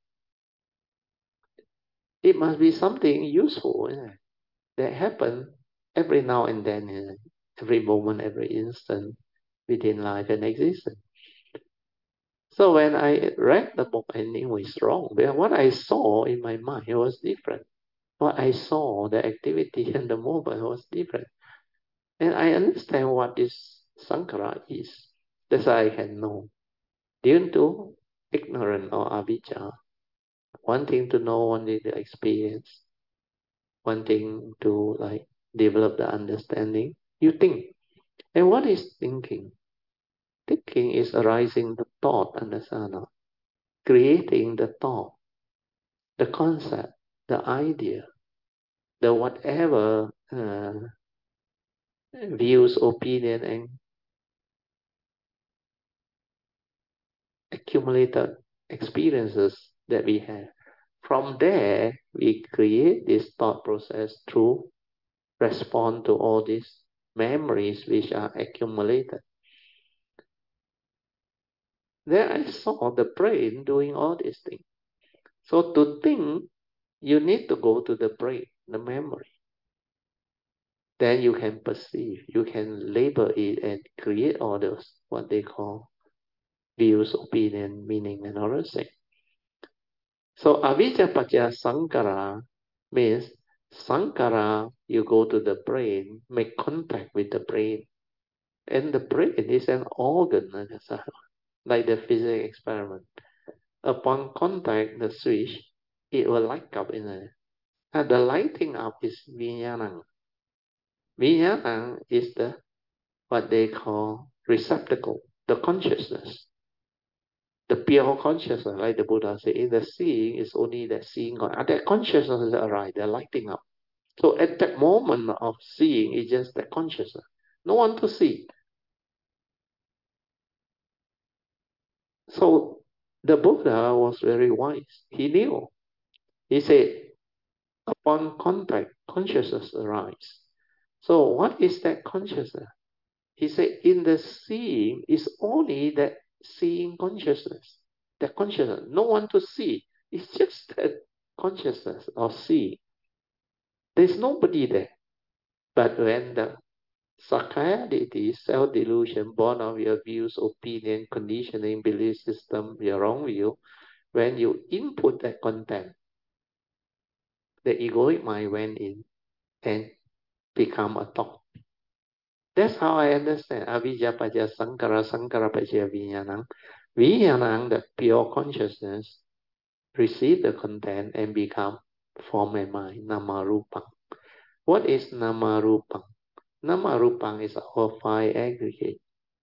S1: It must be something useful, isn't it? That happen every now and then, isn't it? Every moment, every instant within life and existence. So when I read the book, I knew it's wrong. But what I saw in my mind was different. What I saw, the activity and the movement was different. And I understand what this Sankara is. That's why I can know. Due to ignorance or avijja, wanting to know, wanting to experience, wanting to like develop the understanding, you think. And what is thinking? Thinking is arising the thought and the sana, creating the thought, the concept, the idea, the whatever views, opinion, and accumulated experiences that we have. From there, we create this thought process to respond to all these memories which are accumulated. Then I saw the brain doing all these things. So to think, you need to go to the brain, the memory. Then you can perceive, you can label it and create all those, what they call views, opinion, meaning, and other things. So avijja paccaya sankara means sankara, you go to the brain, make contact with the brain. And the brain is an organ, like the physics experiment. Upon contact, the switch, it will light up in it. And the lighting up is vijnana. Vijnana is the what they call receptacle, the consciousness. The pure consciousness, like the Buddha said, in the seeing is only that seeing God. And that consciousness is arrived, they're lighting up. So at that moment of seeing, it's just that consciousness. No one to see. So the Buddha was very wise. He knew. He said, upon contact, consciousness arises. So what is that consciousness? He said, in the seeing is only that seeing consciousness. That consciousness, no one to see. It's just that consciousness of seeing. There's nobody there. But when the Sakaya deity, self-delusion, born of your views, opinion, conditioning, belief system, your wrong view, when you input that content, the egoic mind went in and become a thought. That's how I understand. Avijja paccaya sankara, sankara paccaya vijnana. Vijnana, the pure consciousness, receive the content and become form and mind, nama-rupang. What is nama-rupang? Nama-rupang is our five aggregate.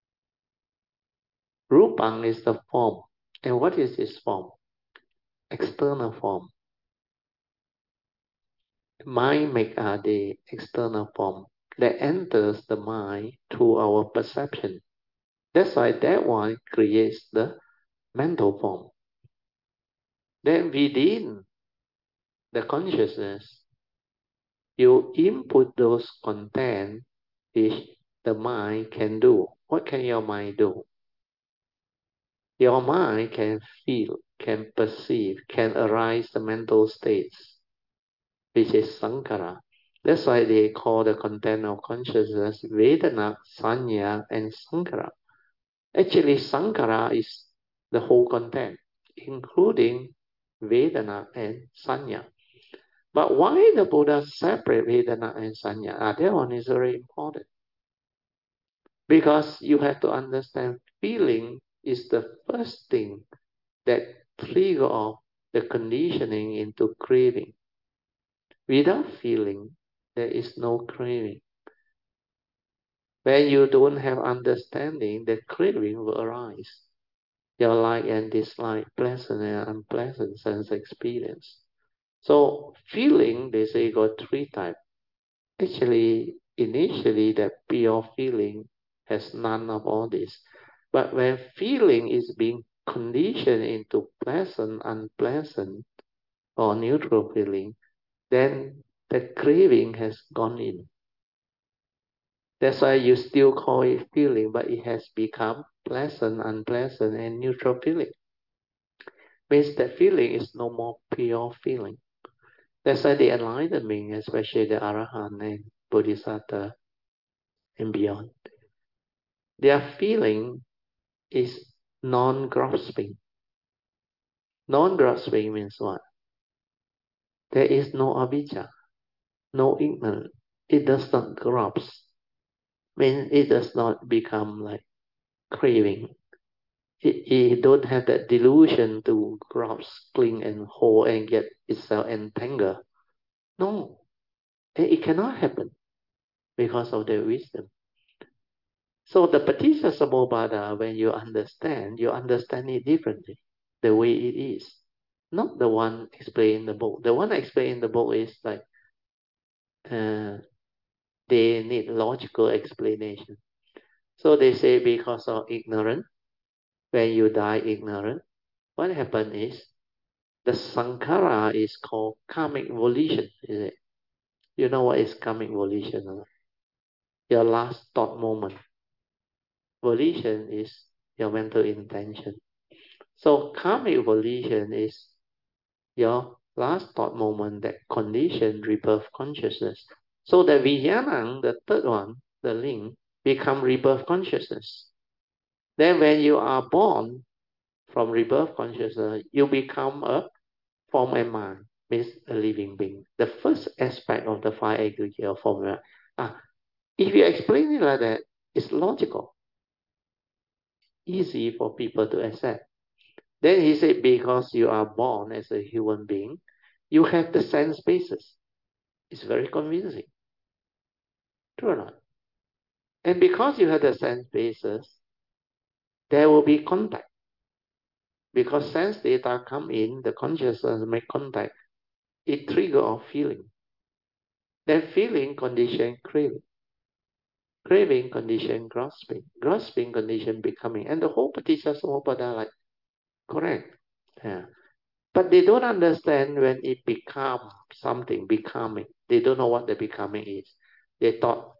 S1: Rupang is the form. And what is this form? External form. Mind make the external form that enters the mind through our perception. That's why that one creates the mental form. Then within the consciousness, you input those content which the mind can do. What can your mind do? Your mind can feel, can perceive, can arise the mental states, which is sankara. That's why they call the content of consciousness Vedana, Sanya, and Sankara. Actually, Sankara is the whole content, including Vedana and Sanya. But why the Buddha separate Vedana and Sanya? That one is very important. Because you have to understand feeling is the first thing that trigger off the conditioning into craving. Without feeling, there is no craving. When you don't have understanding, the craving will arise. Your like and dislike, pleasant and unpleasant sense experience. So feeling, they say, got three types. Actually, initially, that pure feeling has none of all this. But when feeling is being conditioned into pleasant, unpleasant, or neutral feeling, then the craving has gone in. That's why you still call it feeling, but it has become pleasant, unpleasant, and neutral feeling. Means that feeling is no more pure feeling. That's why the enlightenment, especially the Arahant and Bodhisattva and beyond, their feeling is non-grasping. Non-grasping means what? There is no avijja, no ignorance. It does not grasp. Means it does not become like craving. It don't have that delusion to grasp, cling and hold and get itself entangled. No, it cannot happen because of their wisdom. So the Paticca when you understand it differently, the way it is. Not the one explained in the book. The one explained in the book is like they need logical explanation. So they say because of ignorance, when you die ignorant, what happens is the sankhara is called karmic volition, is it? You know what is karmic volition? Or your last thought moment. Volition is your mental intention. So karmic volition is your last thought moment that condition rebirth consciousness. So the Vijnana, the third one, the link, become rebirth consciousness. Then when you are born from rebirth consciousness, you become a form and mind, means a living being. The first aspect of the five aggregate of formula. If you explain it like that, it's logical, easy for people to accept. Then he said, because you are born as a human being, you have the sense basis. It's very convincing. True or not? And because you have the sense basis, there will be contact. Because sense data come in, the consciousness make contact. It trigger off feeling. Then feeling condition craving. Craving condition grasping. Grasping condition becoming. And the whole Paticca like, correct. Yeah. But they don't understand when it becomes something, becoming. They don't know what the becoming is. They thought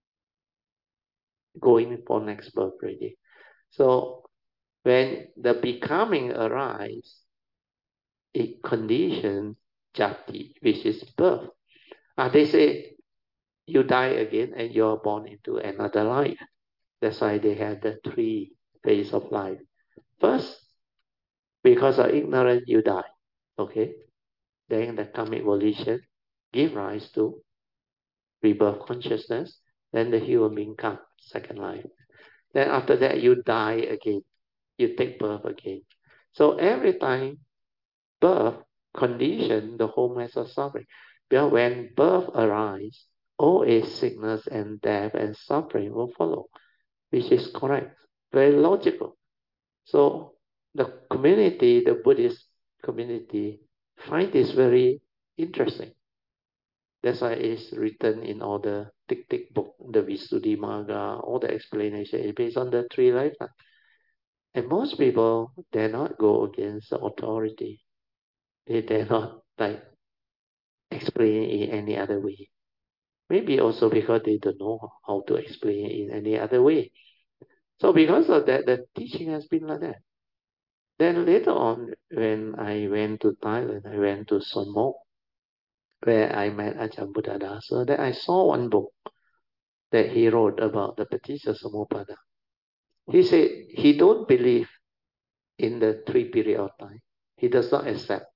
S1: going for next birth already. So when the becoming arises, it conditions jati, which is birth. They say you die again and you are born into another life. That's why they have the three phases of life. First, because of ignorance, you die. Okay? Then the karmic volition give rise to rebirth consciousness. Then the human being comes, second life. Then after that, you die again. You take birth again. So every time birth condition the whole mass of suffering. But when birth arises, all age, sickness, and death and suffering will follow, which is correct, very logical. So the community, the Buddhist community, find this very interesting. That's why it's written in all the Tik book, the Visuddhimagga, all the explanation is based on the three lifetimes. And most people dare not go against the authority. They dare not like explain it in any other way. Maybe also because they don't know how to explain it in any other way. So because of that, the teaching has been like that. Then later on, when I went to Thailand, I went to Son Mok, where I met Ajahn Buddhadasa. Then I saw one book that he wrote about the Paticca. He said he don't believe in the three period of time. He does not accept.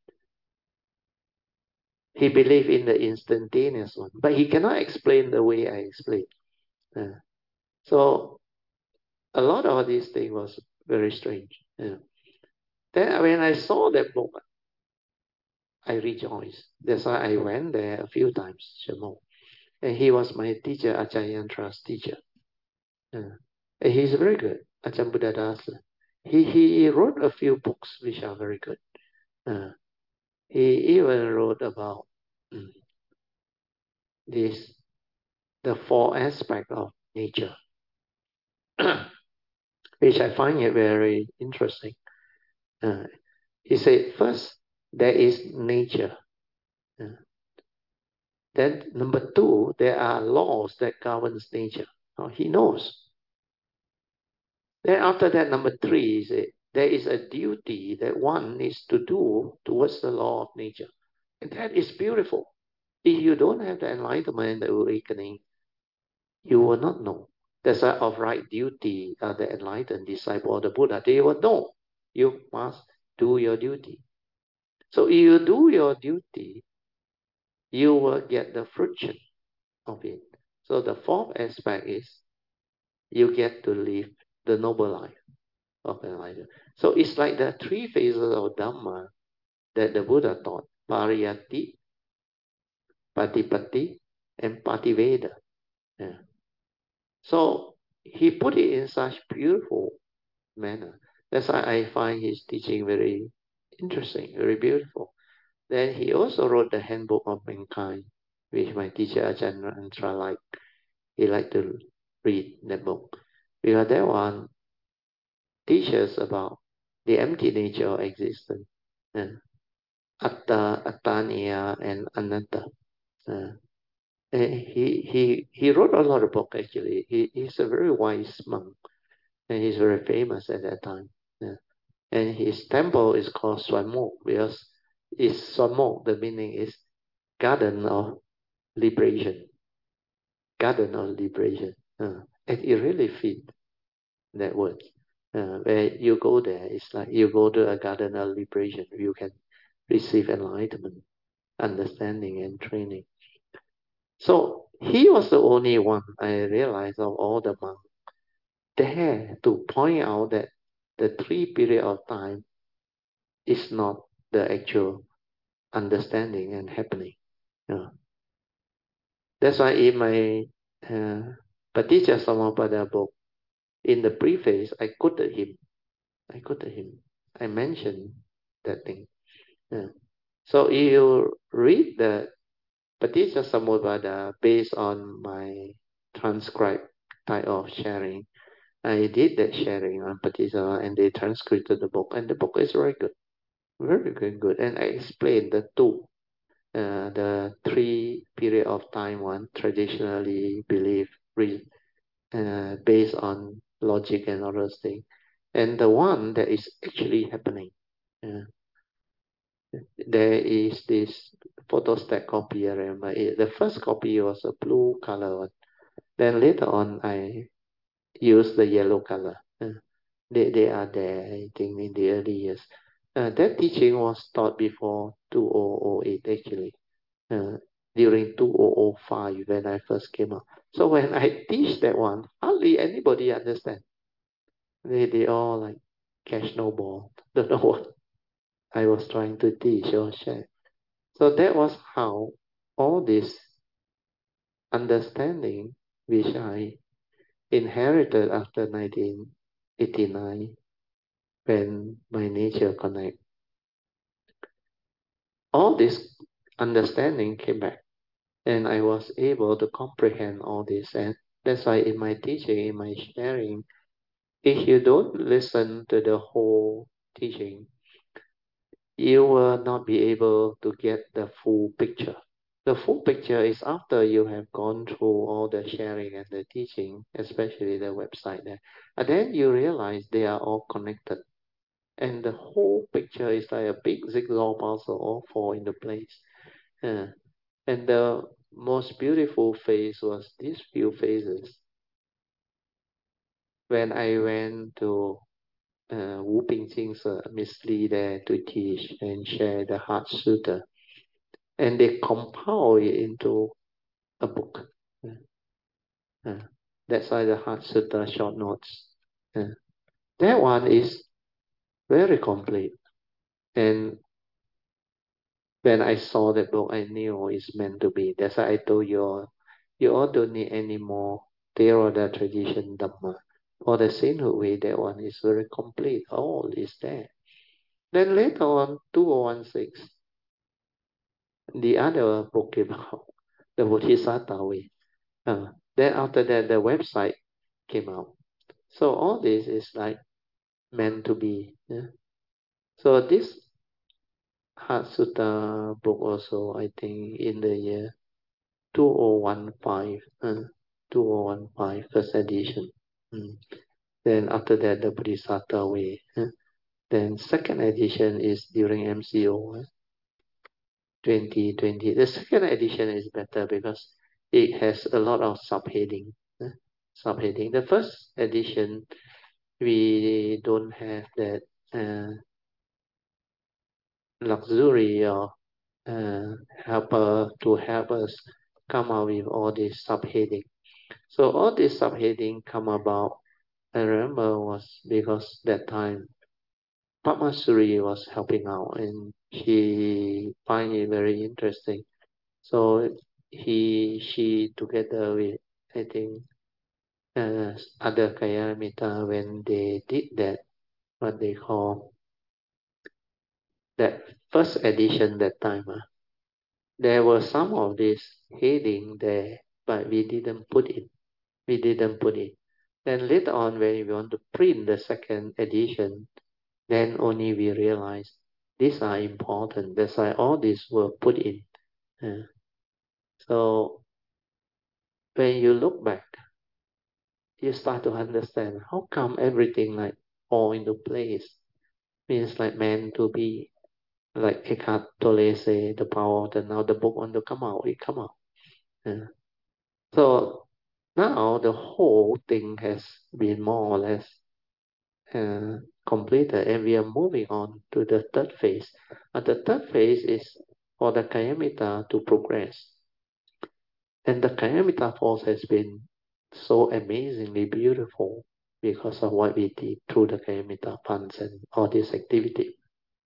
S1: He believes in the instantaneous one, but he cannot explain the way I explain. So a lot of these things was very strange. Then when I saw that book, I rejoiced. That's why I went there a few times, Shamo. And he was my teacher, Ajahn Yantra's teacher. And he's very good, Ajahn Buddhadasa. He wrote a few books which are very good. He even wrote about the four aspects of nature, which I find it very interesting. He said, first, there is nature. Then number two, there are laws that governs nature. He knows. Then after that, number three is there is a duty that one needs to do towards the law of nature. And that is beautiful. If you don't have the enlightenment and the awakening, you will not know. That's why of right duty, the enlightened disciple of the Buddha, they will know. You must do your duty. So if you do your duty, you will get the fruition of it. So the fourth aspect is you get to live the noble life of enlightenment. So it's like the three phases of Dhamma that the Buddha taught: Pariyatti, Patipatti, and Pativeda. Yeah. So he put it in such beautiful manner. That's why I find his teaching very interesting, very beautiful. Then he also wrote the Handbook of Mankind, which my teacher Ajahn Rantra liked. He liked to read that book. Because that one teaches about the empty nature of existence. Atta, Attaniya, and Anatta. He wrote a lot of books actually. He's a very wise monk, and he's very famous at that time. And his temple is called Swanmok because it's Swanmok. The meaning is garden of liberation. Garden of liberation. And it really fits that word. Where you go there, it's like you go to a garden of liberation. You can receive enlightenment, understanding, and training. So he was the only one I realized of all the monks there to point out that the three period of time is not the actual understanding and happening. That's why in my Paticca Samuppada book, in the preface, I quoted him. I mentioned that thing. So if you read the Paticca Samuppada based on my transcribed type of sharing, I did that sharing on Paticca and they transcribed the book, and the book is very good. Very, very good. And I explained the two. The three period of time one traditionally believed based on logic and other things, and the one that is actually happening. There is this photostat copy. I remember the first copy was a blue color one. Then later on, I used the yellow color. They are there, I think, in the early years. That teaching was taught before 2008 actually. During 2005 when I first came out. So when I teach that one, hardly anybody understand. They all like catch no ball. Don't know what I was trying to teach or share. So that was how all this understanding which I inherited after 1989 when my nature connect. All this understanding came back and I was able to comprehend all this. And that's why in my teaching, in my sharing, if you don't listen to the whole teaching, you will not be able to get the full picture. The full picture is after you have gone through all the sharing and the teaching, especially the website there. And then you realize they are all connected. And the whole picture is like a big jigsaw puzzle, all fall into place. And the most beautiful phase was these few phases. When I went to Wu Pingqing's Miss Lee there to teach and share the Heart Sutta, and they compile it into a book. That's why the Heart Sutta short notes. That one is very complete. And when I saw that book, I knew it's meant to be. That's why I told you all don't need any more Theravada tradition Dhamma. For the sainthood way, that one is very complete. All is there. Then later on, 2016, the other book came out, the Bodhisattva way. Then after that, the website came out. So all this is like meant to be. Yeah? So this Heart Sutta book also, I think, in the year 2015, 2015 first edition. Then after that, the Bodhisattva way. Then second edition is during MCO, 2020. The second edition is better because it has a lot of subheading. Subheading. The first edition, we don't have that luxury or helper to help us come up with all this subheading. So all this subheading come about, I remember, was because that time Padmasuri was helping out and she find it very interesting. So she together with, I think, other Kayamita, when they did that, what they call that first edition that time, there were some of this heading there, but we didn't put it. We didn't put it. Then later on, when we want to print the second edition, then only we realize these are important. That's why all these were put in. So when you look back, you start to understand how come everything like fall into place. Means like meant to be, like Eckhart Tolle say, the power of the now. The book want to come out, it come out. So now the whole thing has been more or less completed, and we are moving on to the third phase. And the third phase is for the Kayamita to progress. And the Kayamita force has been so amazingly beautiful because of what we did through the Kayamita funds and all this activity.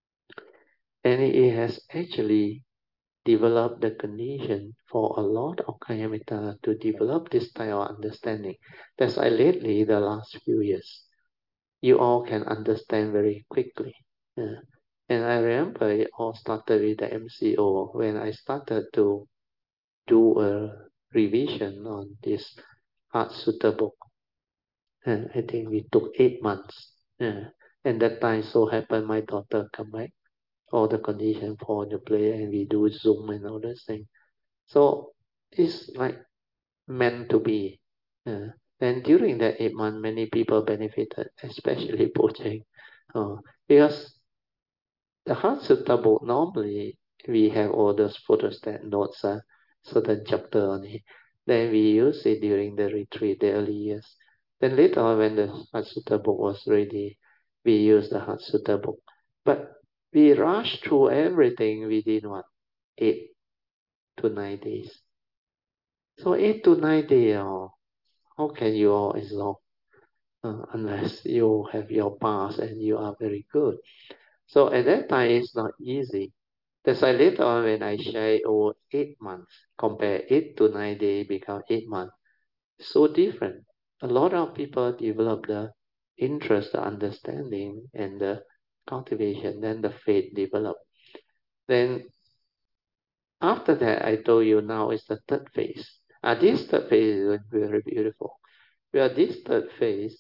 S1: And it has actually developed the condition for a lot of Kayamita to develop this type of understanding. That's why lately, the last few years, you all can understand very quickly. And I remember it all started with the MCO when I started to do a revision on this Heart Sutta book. And I think we took 8 months. And that time so happened my daughter come back. All the conditions fall into place and we do Zoom and all those things. So it's like meant to be. And during that 8 months, many people benefited, especially Pocheng. Because the Heart Sutta book, normally we have all those photostat notes, certain chapter on it. Then we use it during the retreat, the early years. Then later on, when the Heart Sutta book was ready, we used the Heart Sutta book. But we rushed through everything within what? 8 to 9 days. So 8 to 9 days, how can you all absorb? Unless you have your past and you are very good. So at that time, it's not easy. That's why later on when I share over 8 months, compare 8 to 9 days become 8 months, so different. A lot of people develop the interest, the understanding, and the cultivation. Then the faith develop. Then after that, I told you now is the third phase. This third phase is very beautiful. Where this third phase,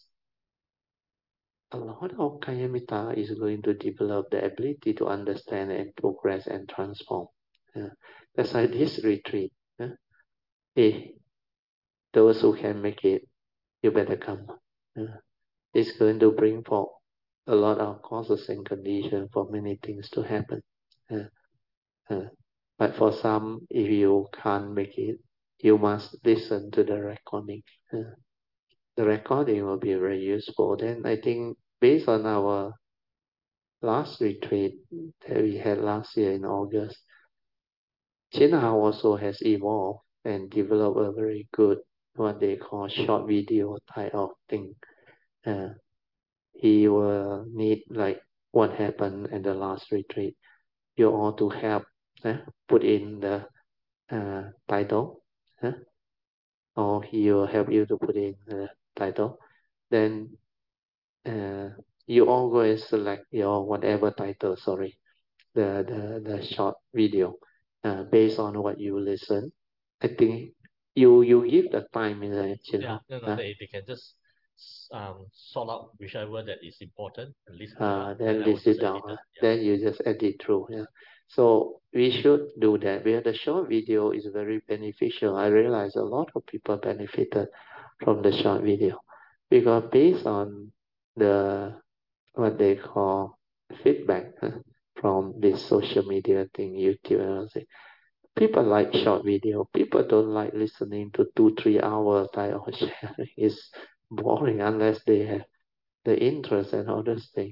S1: a lot of Kayamita is going to develop the ability to understand and progress and transform. That's why this retreat, hey, those who can make it, you better come. It's going to bring forth a lot of causes and conditions for many things to happen. But for some, if you can't make it, you must listen to the recording. The recording will be very useful. Then I think based on our last retreat that we had last year in August, Chinna also has evolved and developed a very good, what they call short video type of thing. He will need like what happened at the last retreat. You all to help put in the title, or he will help you to put in the title. Then you all go and select your whatever title. Sorry, the short video based on what you listen. I think you give the time in the
S3: no, they can just sort out whichever that is important and list it down.
S1: Then list it down. Then you just edit through. So we should do that. Where the short video is very beneficial. I realize a lot of people benefited from the short video because based on the what they call feedback from this social media thing, YouTube and all that. People like short video. People don't like listening to 2-3 hours type of sharing. It's boring unless they have the interest and all those things.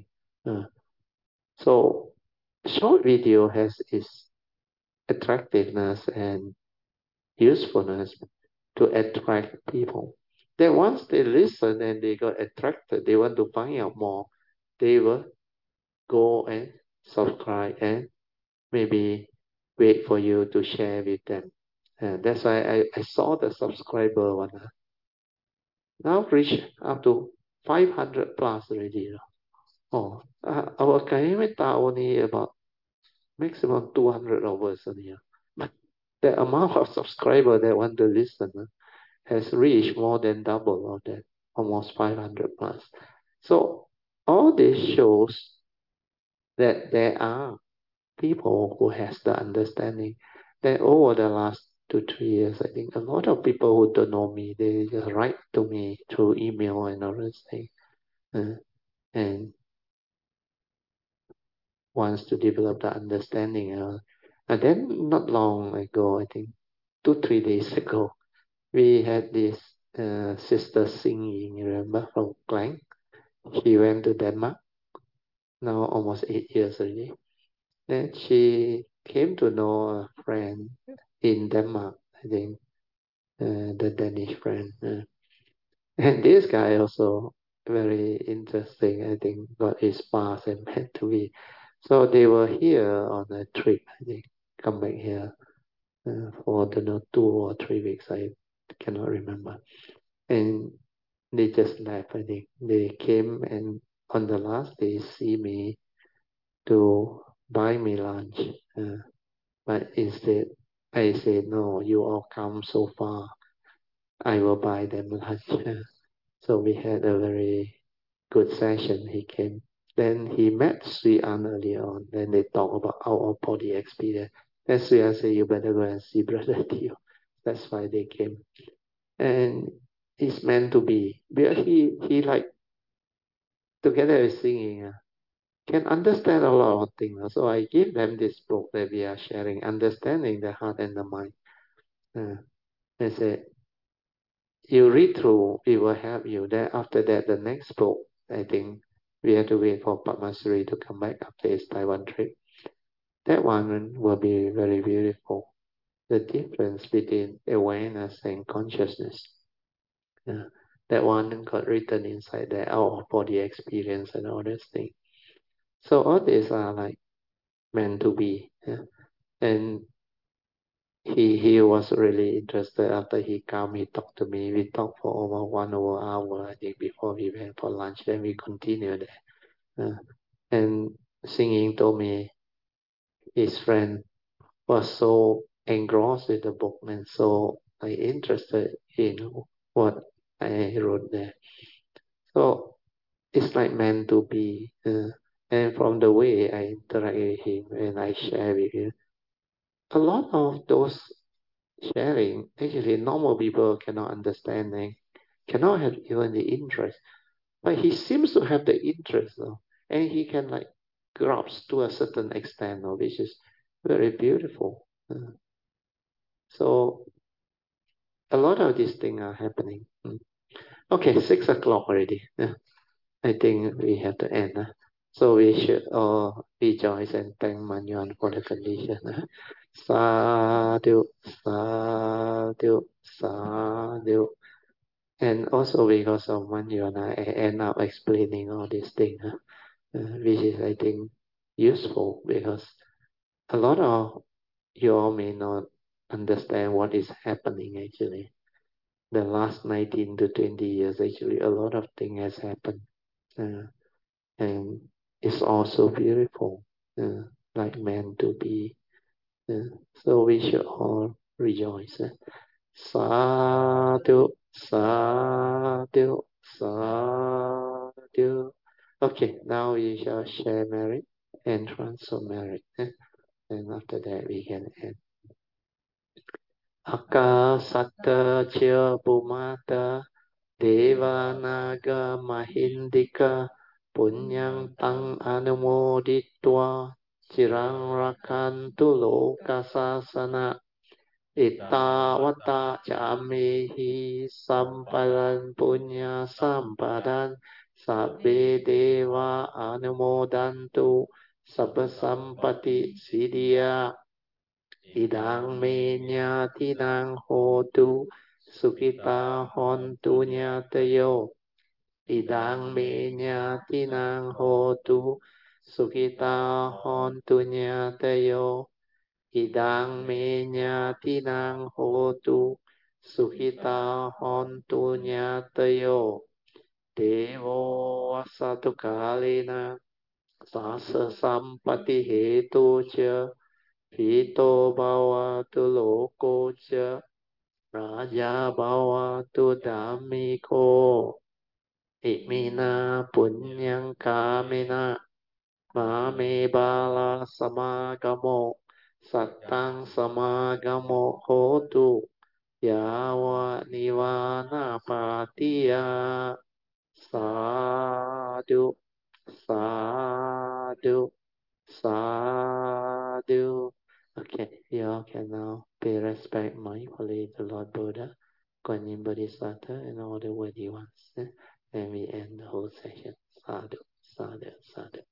S1: So short video has its attractiveness and usefulness to attract people. Then once they listen and they got attracted, they want to find out more, they will go and subscribe and maybe wait for you to share with them. That's why I saw the subscriber one now reach up to 500 plus already. Oh, our Kayameta only about maximum 200 hours only. But the amount of subscriber that want to listen has reached more than double of that, almost 500 plus. So all this shows that there are people who has the understanding that over the last 2-3 years, I think a lot of people who don't know me, they just write to me through email and all this thing, and wants to develop the understanding. And then not long ago, I think 2-3 days ago, we had this sister singing, remember, from Klang. She went to Denmark, now almost 8 years already. Then she came to know a friend in Denmark, I think, the Danish friend. And this guy also very interesting, I think, got his past and meant to be. So they were here on a trip, I think, come back here for, I don't know, 2 or 3 weeks, I cannot remember. And they just left, I think. They came and on the last day see me to buy me lunch. But instead, I said, no, you all come so far. I will buy them lunch. So we had a very good session. He came. Then he met Sri An earlier on. Then they talk about our body experience. Then Sri An said, you better go and see Brother Teo. That's why they came. And it's meant to be. Because he like, together with singing, can understand a lot of things. So I give them this book that we are sharing, Understanding the Heart and the Mind. I said, you read through, it will help you. Then after that, the next book, I think we have to wait for Padmasuri to come back after his Taiwan trip. That one will be very beautiful. The difference between awareness and consciousness. That one got written inside there, our body experience and all those things. So all these are like meant to be. And he was really interested. After he came, he talked to me. We talked for over 1 hour, I think, before we went for lunch. Then we continued there. And singing told me his friend was so engrossed with the book and so interested in what I wrote there. So it's like meant to be. And from the way I interact with him and I share with him, a lot of those sharing, actually normal people cannot understand and cannot have even the interest. But he seems to have the interest though. And he can like grasp to a certain extent, which is very beautiful. So a lot of these things are happening. Okay, 6 o'clock already. I think we have to end. So we should all rejoice and thank Manjuan for the condition. Sadhu, sadhu, sadhu. And also because of Manjuan, I end up explaining all these things, which is, I think, useful because a lot of you all may not understand what is happening actually. The last 19 to 20 years, actually, a lot of things has happened. And it's also beautiful, like meant to be. So we should all rejoice. Sadhu, sadhu, sadhu. Okay, now we shall share merit and transfer merit. And after that we can end. Akasatta Chya Bhumata Devanaga Mahindika Punyang Tang Anumoditwa Chirang Rakantu Lokasasana Ittavata Chamihi Sampadan Punya Sampadan Sabbe Deva Anumodantu Sabba Sampati Siddhya Idang me nyatinang hotu sukita hontu nyatayo. Idang me nyatinang hotu sukita hontu nyatayo. Idang me nyatinang hotu sukita hontu nyatayo. Devo asatu kalina sasa sampati hetu cha Hito bhavatu loko cha raja bhavatu dhammiko imina punyang kamina mame bala samagamo sattang samagamo hotu yawa nivana patiya sadhu sadhu sadhu. Okay, you all can now pay respect mindfully to Lord Buddha, Guan Yin Bodhisattva, and all the worthy ones. And we end the whole session. Sadhu, sadhu, sadhu.